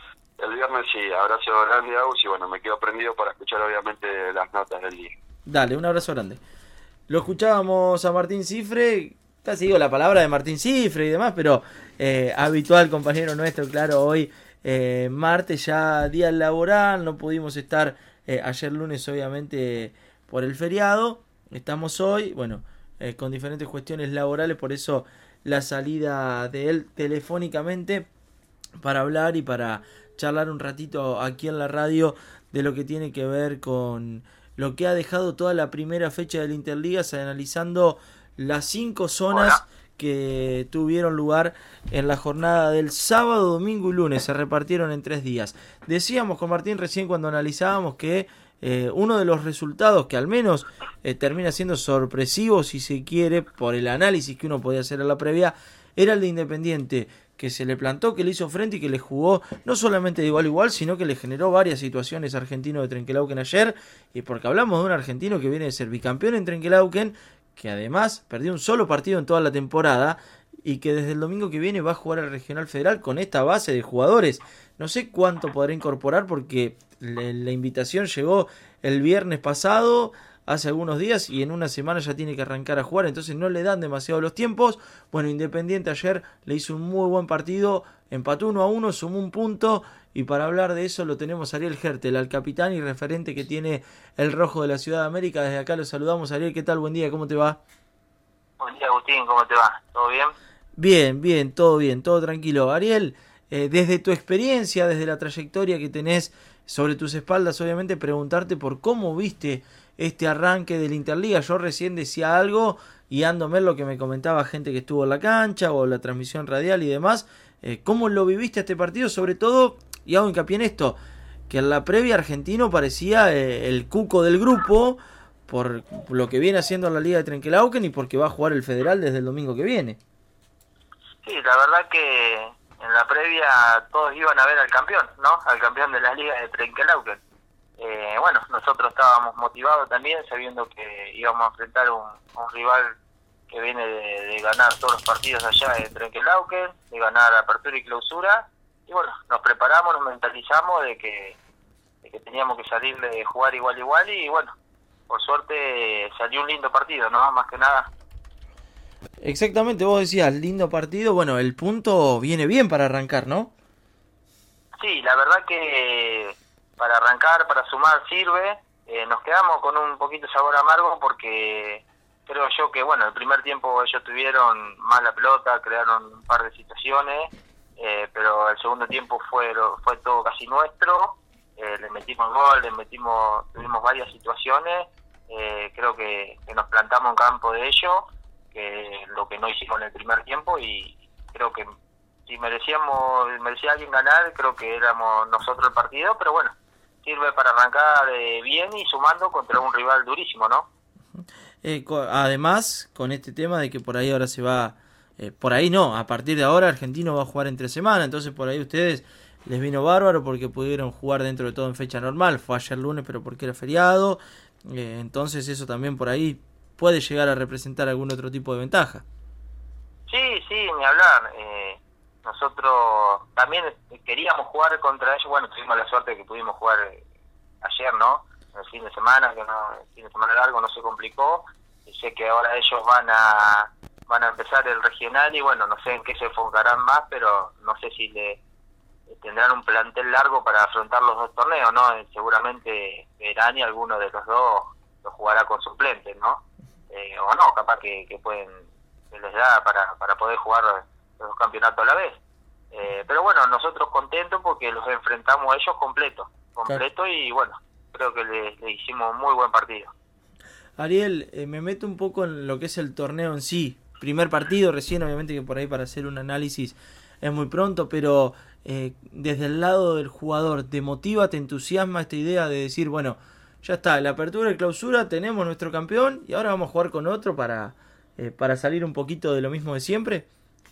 El viernes sí, abrazo grande, Agus, y bueno, me quedo prendido para escuchar obviamente las notas del día. Dale, un abrazo grande. Lo escuchábamos a Martín Cifre, casi digo la palabra de Martín Cifre y demás, pero eh, habitual compañero nuestro, claro, hoy eh, martes ya día laboral, no pudimos estar eh, ayer lunes obviamente por el feriado, estamos hoy, bueno, eh, con diferentes cuestiones laborales, por eso la salida de él telefónicamente para hablar y para charlar un ratito aquí en la radio de lo que tiene que ver con lo que ha dejado toda la primera fecha del Interligas, analizando las cinco zonas Hola. que tuvieron lugar en la jornada del sábado, domingo y lunes. Se repartieron en tres días. Decíamos con Martín recién cuando analizábamos que eh, uno de los resultados que al menos eh, termina siendo sorpresivo, si se quiere, por el análisis que uno podía hacer a la previa, era el de Independiente, que se le plantó, que le hizo frente y que le jugó no solamente de igual a igual, sino que le generó varias situaciones a Argentino de Trenquelauquen ayer, y porque hablamos de un argentino que viene de ser bicampeón en Trenquelauquen, que además perdió un solo partido en toda la temporada, y que desde el domingo que viene va a jugar al Regional Federal con esta base de jugadores. No sé cuánto podrá incorporar, porque le, la invitación llegó el viernes pasado, hace algunos días, y en una semana ya tiene que arrancar a jugar, entonces no le dan demasiado los tiempos. Bueno, Independiente ayer le hizo un muy buen partido, empató uno a uno, sumó un punto, y para hablar de eso lo tenemos a Ariel Hertel, al capitán y referente que tiene el rojo de la Ciudad de América. Desde acá lo saludamos. Ariel, ¿qué tal? Buen día, ¿cómo te va? Buen día, Agustín, ¿cómo te va? ¿Todo bien? Bien, bien, todo bien, todo tranquilo. Ariel, eh, desde tu experiencia, desde la trayectoria que tenés sobre tus espaldas, obviamente preguntarte por cómo viste este arranque del Interliga. Yo recién decía algo y ando a ver lo que me comentaba gente que estuvo en la cancha o la transmisión radial y demás. Eh, ¿Cómo lo viviste este partido? Sobre todo, y hago hincapié en esto, que en la previa Argentino parecía eh, el cuco del grupo por lo que viene haciendo la Liga de Trenquelauquen y porque va a jugar el Federal desde el domingo que viene. Sí, la verdad que en la previa todos iban a ver al campeón, ¿no? Al campeón de la Liga de Trenquelauquen. Eh, bueno, nosotros estábamos motivados también, sabiendo que íbamos a enfrentar un, un rival que viene de, de ganar todos los partidos allá en Trenquelauquen, de ganar apertura y clausura, y bueno, nos preparamos, nos mentalizamos de que, de que teníamos que salir de jugar igual igual, y bueno, por suerte salió un lindo partido, ¿no? Más que nada. Exactamente, vos decías, lindo partido. Bueno, el punto viene bien para arrancar, ¿no? Sí, la verdad que para arrancar, para sumar sirve. Eh, nos quedamos con un poquito de sabor amargo porque creo yo que, bueno, el primer tiempo ellos tuvieron más la pelota, crearon un par de situaciones, eh, pero el segundo tiempo fue fue todo casi nuestro. Eh, le metimos gol, le metimos, tuvimos varias situaciones. Eh, creo que, que nos plantamos en campo de ellos, que lo que no hicimos en el primer tiempo, y creo que si merecíamos merecía alguien ganar, creo que éramos nosotros el partido, pero bueno, sirve para arrancar eh, bien y sumando contra un rival durísimo, ¿no? Eh, co- además, con este tema de que por ahí ahora se va, eh, por ahí no, a partir de ahora Argentino va a jugar entre semana, entonces por ahí ustedes les vino bárbaro porque pudieron jugar dentro de todo en fecha normal. Fue ayer lunes, pero porque era feriado, eh, entonces eso también por ahí puede llegar a representar algún otro tipo de ventaja. Sí, sí, ni hablar. Eh, nosotros también queríamos jugar contra ellos. Bueno, tuvimos la suerte de que pudimos jugar eh, ayer, ¿no? El fin de semana, que no, el fin de semana largo no se complicó. Y sé que ahora ellos van a van a empezar el regional y bueno, no sé en qué se enfocarán más, pero no sé si le tendrán un plantel largo para afrontar los dos torneos, ¿no? Eh, seguramente verán y alguno de los dos lo jugará con suplentes, ¿no? Eh, o no, capaz que, que pueden que les da para, para poder jugar los dos campeonatos a la vez. Eh, pero bueno, nosotros contentos porque los enfrentamos a ellos completos, completo, y bueno, creo que le, le hicimos muy buen partido. Ariel, eh, me meto un poco en lo que es el torneo en sí. Primer partido recién, obviamente que por ahí para hacer un análisis es muy pronto, pero eh, desde el lado del jugador, ¿te motiva, te entusiasma esta idea de decir, bueno, ya está, la apertura y clausura, tenemos nuestro campeón y ahora vamos a jugar con otro para, eh, para salir un poquito de lo mismo de siempre?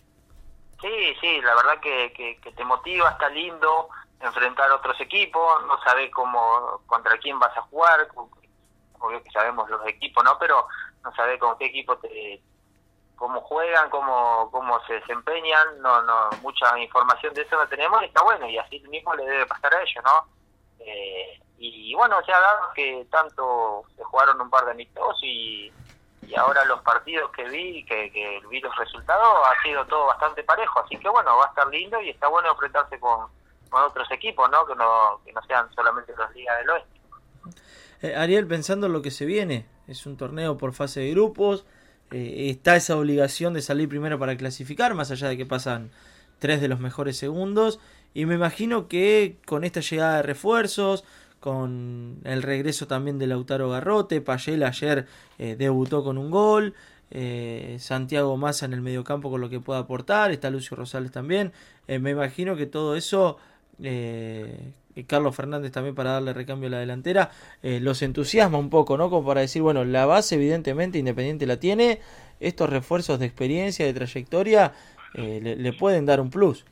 Sí, sí, la verdad que, que, que te motiva, está lindo enfrentar otros equipos, no sabés cómo, contra quién vas a jugar, obvio que sabemos los equipos, ¿no? Pero no sabés con qué equipo te, cómo juegan, cómo, cómo se desempeñan, no, no, mucha información de eso no tenemos, y está bueno, y así mismo le debe pasar a ellos, ¿no? Eh, y bueno, ya dado que tanto se jugaron un par de amistosos y, y ahora los partidos que vi, que, que vi los resultados, ha sido todo bastante parejo, así que bueno, va a estar lindo y está bueno enfrentarse con, con otros equipos, ¿no? Que no que no sean solamente las ligas del oeste. Eh, Ariel, pensando en lo que se viene, es un torneo por fase de grupos, eh, está esa obligación de salir primero para clasificar, más allá de que pasan tres de los mejores segundos, y me imagino que con esta llegada de refuerzos, con el regreso también de Lautaro Garrote. Payel ayer eh, debutó con un gol. Eh, Santiago Massa en el mediocampo con lo que pueda aportar. Está Lucio Rosales también. Eh, me imagino que todo eso, eh, y Carlos Fernández también para darle recambio a la delantera, eh, los entusiasma un poco, ¿no? Como para decir, bueno, la base evidentemente Independiente la tiene. Estos refuerzos de experiencia, de trayectoria, eh, le, le pueden dar un plus.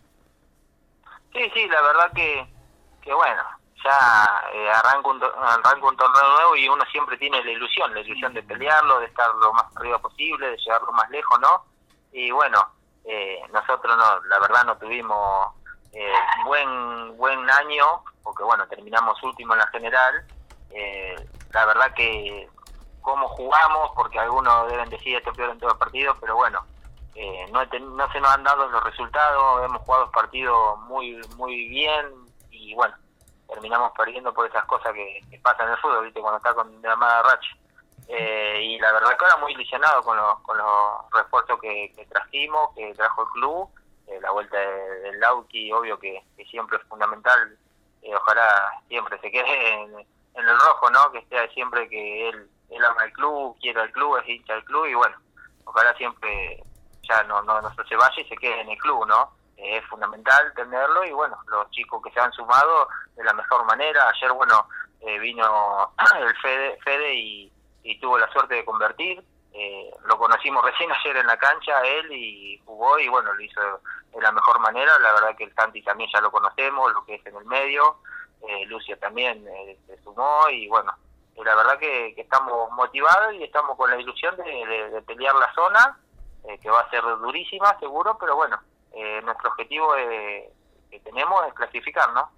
Sí, sí, la verdad que, que bueno, ya eh, arranca, un, arranca un torneo nuevo y uno siempre tiene la ilusión, la ilusión de pelearlo, de estar lo más arriba posible, de llegarlo más lejos, ¿no? Y bueno, eh, nosotros no, la verdad no tuvimos eh, buen buen año, porque bueno, terminamos último en la general. Eh, la verdad que cómo jugamos, porque algunos deben decir esto peor en todo el partido, pero bueno, eh, no, no se nos han dado los resultados, hemos jugado partidos muy muy bien y bueno, terminamos perdiendo por esas cosas que, que pasan en el fútbol, ¿viste? Cuando está con la mala racha. Eh, y la verdad que ahora muy ilusionado con los, con los refuerzos que, que trajimos, que trajo el club, eh, la vuelta de, del Lauti, obvio que, que siempre es fundamental, eh, ojalá siempre se quede en, en el rojo, ¿no? Que sea siempre que él, él ama el club, quiere el club, es hincha del club y bueno, ojalá siempre ya no, no, no se vaya y se quede en el club, ¿no? Eh, es fundamental tenerlo y bueno, los chicos que se han sumado de la mejor manera. Ayer, bueno, eh, vino el Fede, Fede y, y tuvo la suerte de convertir. Eh, lo conocimos recién ayer en la cancha, él, y jugó y bueno, lo hizo de la mejor manera. La verdad que el Santi también ya lo conocemos, lo que es en el medio. Eh, Lucio también eh, se sumó y bueno, eh, la verdad que, que estamos motivados y estamos con la ilusión de, de, de pelear la zona, eh, que va a ser durísima seguro, pero bueno, eh, nuestro objetivo eh, que tenemos es clasificar, ¿no?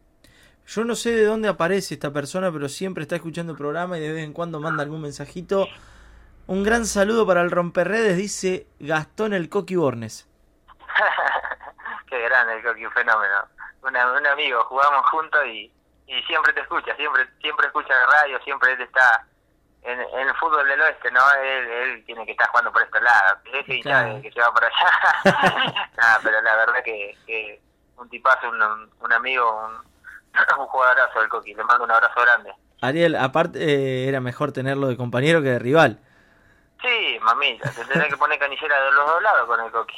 Yo no sé de dónde aparece esta persona, pero siempre está escuchando el programa y de vez en cuando manda algún mensajito. Un gran saludo para el Romperredes, dice Gastón el Coqui Bornes. Qué grande el Coqui, un fenómeno. Una, un amigo, jugamos juntos y, y siempre te escucha, siempre siempre escucha la radio, siempre él está en, en el fútbol del oeste, ¿no? Él, él tiene que estar jugando por este lado, ese claro. Que se va por allá. Nah, pero la verdad que, que un tipazo, un, un amigo, un, un jugadorazo del Coqui, le mando un abrazo grande. Ariel, aparte eh, era mejor tenerlo de compañero que de rival. Sí, mamita, te tenés que poner canillera de los dos lados con el Coqui.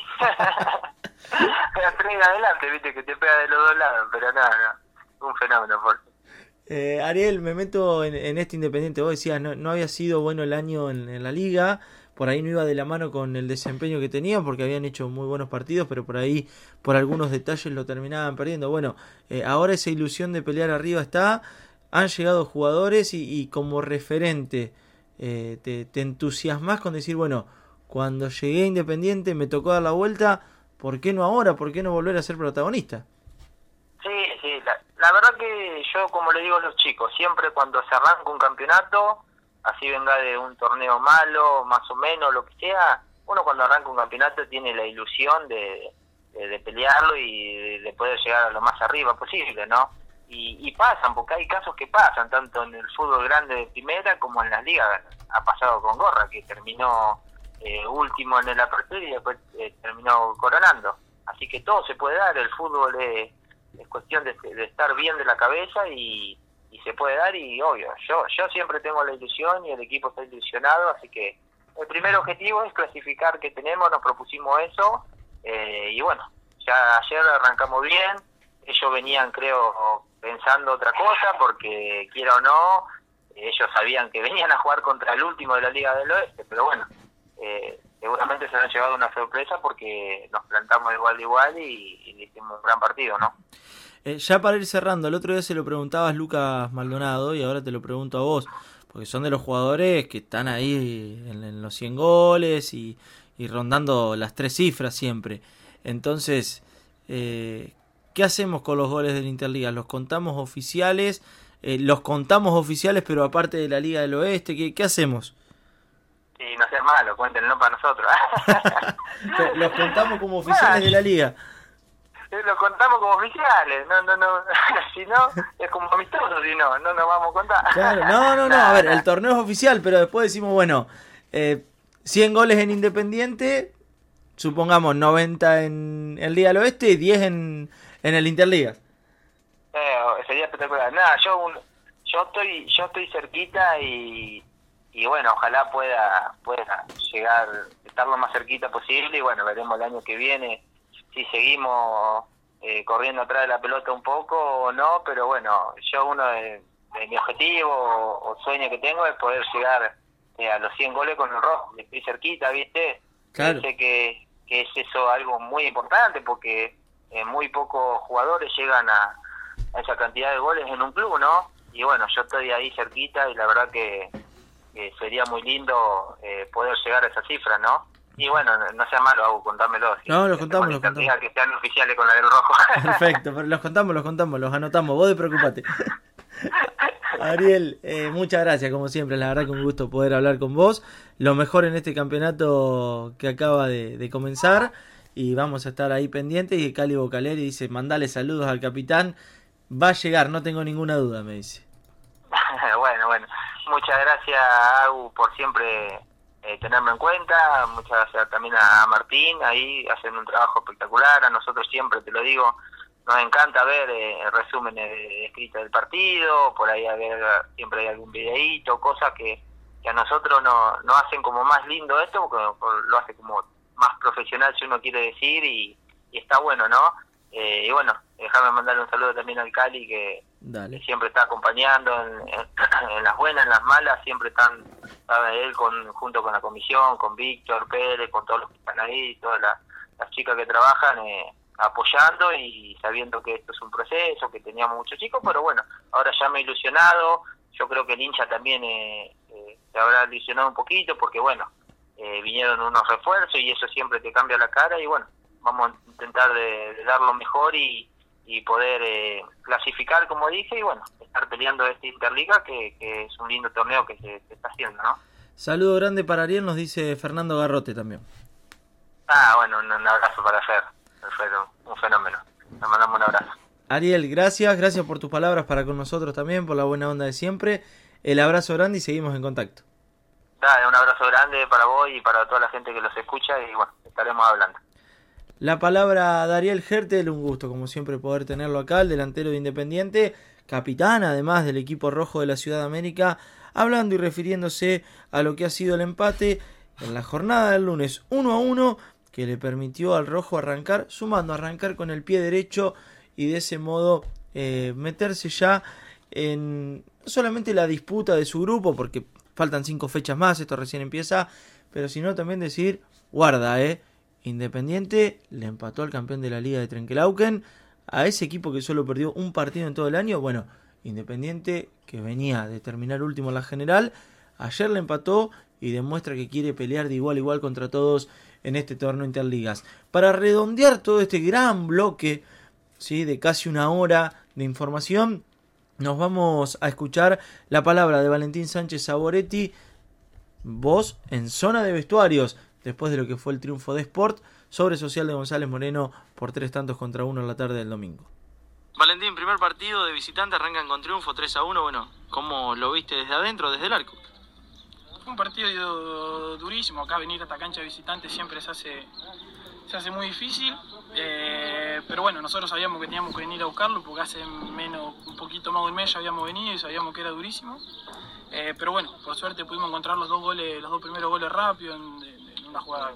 Tres adelante, viste, que te pega de los dos lados, pero nada, no, un fenómeno fuerte. Eh, Ariel, me meto en, en este Independiente. Vos decías, no, no había sido bueno el año en, en la liga, por ahí no iba de la mano con el desempeño que tenían, porque habían hecho muy buenos partidos, pero por ahí, por algunos detalles lo terminaban perdiendo. Bueno, eh, ahora esa ilusión de pelear arriba está, han llegado jugadores y, y como referente, eh, te, te entusiasmas con decir, bueno, cuando llegué a Independiente me tocó dar la vuelta, ¿por qué no ahora? ¿Por qué no volver a ser protagonista? Sí, sí, la, la verdad que yo, como le digo a los chicos, siempre cuando se arranca un campeonato, así venga de un torneo malo, más o menos, lo que sea, uno cuando arranca un campeonato tiene la ilusión de, de, de pelearlo y de, de poder llegar a lo más arriba posible, ¿no? Y, y pasan, porque hay casos que pasan, tanto en el fútbol grande de primera como en las ligas. Ha pasado con Gorra, que terminó eh, último en el Apertura y después eh, terminó coronando. Así que todo se puede dar, el fútbol es, es cuestión de, de estar bien de la cabeza y, y se puede dar y obvio, yo yo siempre tengo la ilusión y el equipo está ilusionado, así que el primer objetivo es clasificar que tenemos, nos propusimos eso eh, y bueno, ya ayer arrancamos bien, ellos venían creo pensando otra cosa porque quiera o no, ellos sabían que venían a jugar contra el último de la Liga del Oeste, pero bueno, eh, seguramente se han llevado una sorpresa porque nos plantamos igual de igual y, y le hicimos un gran partido, ¿no? Eh, ya para ir cerrando, el otro día se lo preguntabas Lucas Maldonado y ahora te lo pregunto a vos, porque son de los jugadores que están ahí en, en los cien goles y, y rondando las tres cifras siempre. Entonces, eh, ¿qué hacemos con los goles del Interliga? ¿Los contamos oficiales? Eh, ¿Los contamos oficiales pero aparte de la Liga del Oeste? ¿Qué, qué hacemos? Sí, no seas malo, cuéntenlo para nosotros. Los contamos como oficiales de la Liga. Lo contamos como oficiales, no, no, no, si no, es como amistoso, si no, no nos vamos a contar. Claro, no, no, no, a ver, el torneo es oficial, pero después decimos, bueno, eh, cien goles en Independiente, supongamos noventa en el Liga del Oeste y diez en, en el Interliga. Eh, sería espectacular. Nada, yo un, yo estoy yo estoy cerquita y, y bueno, ojalá pueda pueda llegar, estar lo más cerquita posible y bueno, veremos el año que viene si seguimos eh, corriendo atrás de la pelota un poco o no, pero bueno, yo uno de, de mi objetivo o, o sueño que tengo es poder llegar eh, a los cien goles con el rojo, estoy cerquita, ¿viste? Claro. Sé que, que es eso algo muy importante porque eh, muy pocos jugadores llegan a, a esa cantidad de goles en un club, ¿no? Y bueno, yo estoy ahí cerquita y la verdad que, que sería muy lindo eh, poder llegar a esa cifra, ¿no? Y bueno, no, no sea malo, Agu, contámelo. Si no, los contamos, los contamos. Que sean oficiales con la del rojo. Perfecto, pero los contamos, los contamos, los anotamos, vos despreocupate. Ariel, eh, muchas gracias como siempre, la verdad que un gusto poder hablar con vos. Lo mejor en este campeonato que acaba de, de comenzar y vamos a estar ahí pendientes. Y Cali Bocaleri dice, mandale saludos al capitán, va a llegar, no tengo ninguna duda, me dice. Bueno, bueno, muchas gracias, Agu, por siempre eh, tenerme en cuenta. Muchas gracias también a Martín, ahí hacen un trabajo espectacular. A nosotros siempre, te lo digo, nos encanta ver eh, resúmenes de escritos del partido, por ahí a ver, siempre hay algún videíto, cosas que, que a nosotros nos no hacen como más lindo esto, porque lo hace como más profesional, si uno quiere decir, y, y está bueno, ¿no? Eh, y bueno, déjame mandarle un saludo también al Cali, que, que siempre está acompañando en, en, en las buenas, en las malas, siempre están, sabe, él con, junto con la comisión, con Víctor Pérez, con todos los que están ahí, todas las, las chicas que trabajan, eh, apoyando y sabiendo que esto es un proceso, que teníamos muchos chicos, pero bueno, ahora ya me he ilusionado. Yo creo que el hincha también eh, eh, se habrá ilusionado un poquito, porque bueno, eh, vinieron unos refuerzos y eso siempre te cambia la cara, y bueno, vamos a intentar de, de dar lo mejor y, y poder eh, clasificar, como dije, y bueno, estar peleando esta Interliga, que, que es un lindo torneo que se, se está haciendo, ¿no? Saludo grande para Ariel, nos dice Fernando Garrote también. Ah, bueno, un, un abrazo para Fer, fue un fenómeno, le mandamos un abrazo. Ariel, gracias, gracias por tus palabras para con nosotros también, por la buena onda de siempre. El abrazo grande y seguimos en contacto. Dale, un abrazo grande para vos y para toda la gente que los escucha, y bueno, estaremos hablando. La palabra de Ariel Hertel, un gusto como siempre poder tenerlo acá, el delantero de Independiente, capitán además del equipo rojo de la Ciudad de América, hablando y refiriéndose a lo que ha sido el empate en la jornada del lunes uno a uno, que le permitió al rojo arrancar, sumando, arrancar con el pie derecho y de ese modo eh, meterse ya en no solamente la disputa de su grupo, porque faltan cinco fechas más, esto recién empieza, pero sino también decir, guarda, eh, Independiente le empató al campeón de la Liga de Trenquelauquen, a ese equipo que solo perdió un partido en todo el año. Bueno, Independiente, que venía de terminar último en la general, ayer le empató y demuestra que quiere pelear de igual a igual contra todos en este torneo Interligas. Para redondear todo este gran bloque, ¿sí?, de casi una hora de información, nos vamos a escuchar la palabra de Valentín Sánchez Saboretti, voz en zona de vestuarios, después de lo que fue el triunfo de Sport sobre Social de González Moreno por tres tantos contra uno en la tarde del domingo. Valentín, primer partido de visitante, arrancan con triunfo tres a uno, bueno, ¿cómo lo viste desde adentro, desde el arco? Fue un partido durísimo, acá venir a esta cancha de visitante siempre se hace, se hace muy difícil, eh, pero bueno, nosotros sabíamos que teníamos que venir a buscarlo, porque hace menos, un poquito más de un mes ya habíamos venido y sabíamos que era durísimo, eh, pero bueno, por suerte pudimos encontrar los dos goles, los dos primeros goles rápido, en, en una jugada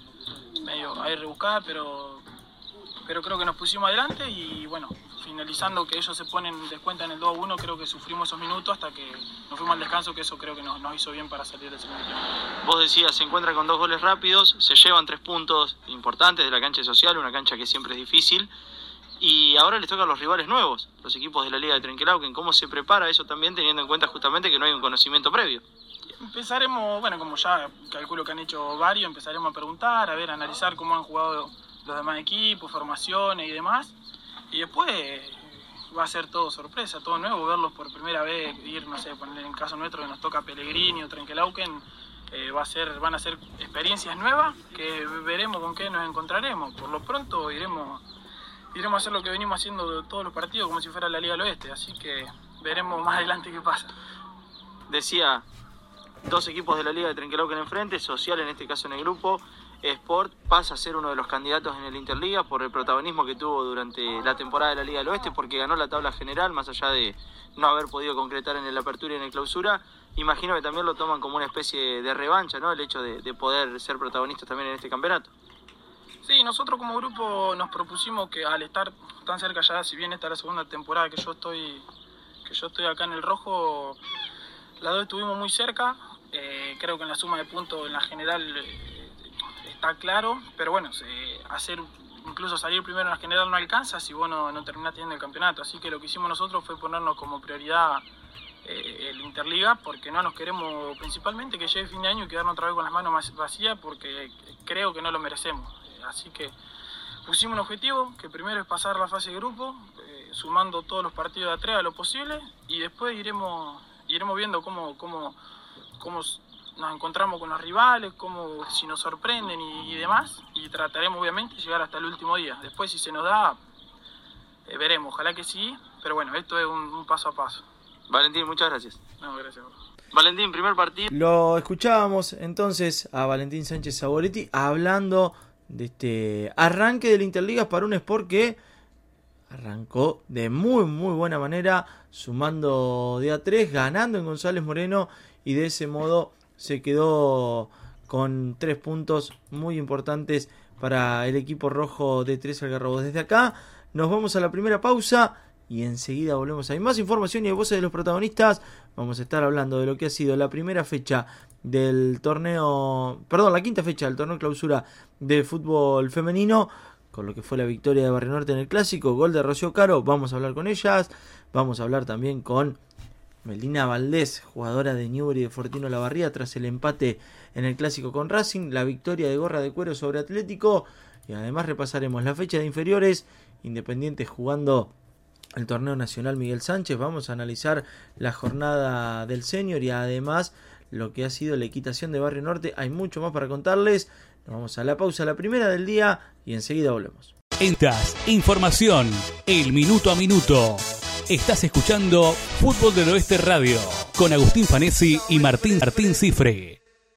medio ahí rebuscada, pero, pero creo que nos pusimos adelante y bueno, finalizando que ellos se ponen descuentan el dos a uno, creo que sufrimos esos minutos hasta que nos fuimos al descanso, que eso creo que nos, nos hizo bien para salir del segundo tiempo. Vos decías, se encuentra con dos goles rápidos, se llevan tres puntos importantes de la cancha social, una cancha que siempre es difícil, y ahora les toca a los rivales nuevos, los equipos de la Liga de Trenquelauquen. ¿Cómo se prepara eso también, teniendo en cuenta justamente que no hay un conocimiento previo? Empezaremos, bueno, como ya calculo que han hecho varios, empezaremos a preguntar, a ver, a analizar cómo han jugado los demás equipos, formaciones y demás. Y después va a ser todo sorpresa, todo nuevo, verlos por primera vez, ir, no sé, poner en caso nuestro que nos toca Pellegrini o Trenquelauquen, eh, va a ser, van a ser experiencias nuevas que veremos con qué nos encontraremos. Por lo pronto iremos, iremos a hacer lo que venimos haciendo todos los partidos, como si fuera la Liga del Oeste, así que veremos más adelante qué pasa. Decía dos equipos de la Liga de Trenquelauquen enfrente, Social en este caso en el grupo, Sport pasa a ser uno de los candidatos en el Interliga por el protagonismo que tuvo durante la temporada de la Liga del Oeste, porque ganó la tabla general, más allá de no haber podido concretar en el Apertura y en el Clausura. Imagino que también lo toman como una especie de revancha, ¿no? El hecho de, de poder ser protagonistas también en este campeonato. Sí, nosotros como grupo nos propusimos que al estar tan cerca ya, si bien esta es la segunda temporada que yo estoy que yo estoy acá en el rojo, las dos estuvimos muy cerca. Eh, creo que en la suma de puntos en la general eh, está claro, pero bueno, eh, hacer incluso salir primero en la general no alcanza si vos no, no terminás teniendo el campeonato. Así que lo que hicimos nosotros fue ponernos como prioridad eh, el Interliga, porque no nos queremos principalmente que llegue fin de año y quedarnos otra vez con las manos más vacías, porque creo que no lo merecemos. Así que pusimos un objetivo, que primero es pasar la fase de grupo, eh, sumando todos los partidos de a tres a lo posible, y después iremos iremos viendo cómo, cómo, cómo nos encontramos con los rivales, cómo, si nos sorprenden y, y demás, y trataremos obviamente de llegar hasta el último día. Después si se nos da, eh, veremos, ojalá que sí, pero bueno, esto es un, un paso a paso. Valentín, muchas gracias. No, gracias. Valentín, primer partido. Lo escuchábamos entonces a Valentín Sánchez Saboretti hablando de este arranque del Interligas para un Sport que arrancó de muy muy buena manera, sumando de a tres, ganando en González Moreno, y de ese modo se quedó con tres puntos muy importantes para el equipo rojo de Tres Algarrobos. Desde acá nos vamos a la primera pausa y enseguida volvemos. Hay más información y hay voces de los protagonistas. Vamos a estar hablando de lo que ha sido la primera fecha del torneo, perdón, la quinta fecha del torneo clausura de fútbol femenino, con lo que fue la victoria de Barrio Norte en el clásico, gol de Rocío Caro. Vamos a hablar con ellas, vamos a hablar también con Melina Valdés, jugadora de Newbery de Fortino Lavarría, tras el empate en el clásico con Racing, la victoria de Gorra de Cuero sobre Atlético, y además repasaremos la fecha de inferiores, Independiente jugando el torneo nacional Miguel Sánchez. Vamos a analizar la jornada del senior y además lo que ha sido la equitación de Barrio Norte. Hay mucho más para contarles. Nos vamos a la pausa, la primera del día, y enseguida volvemos. Entas, información, el minuto a minuto. Estás escuchando Fútbol del Oeste Radio con Agustín Fanesi y Martín Martín Cifre.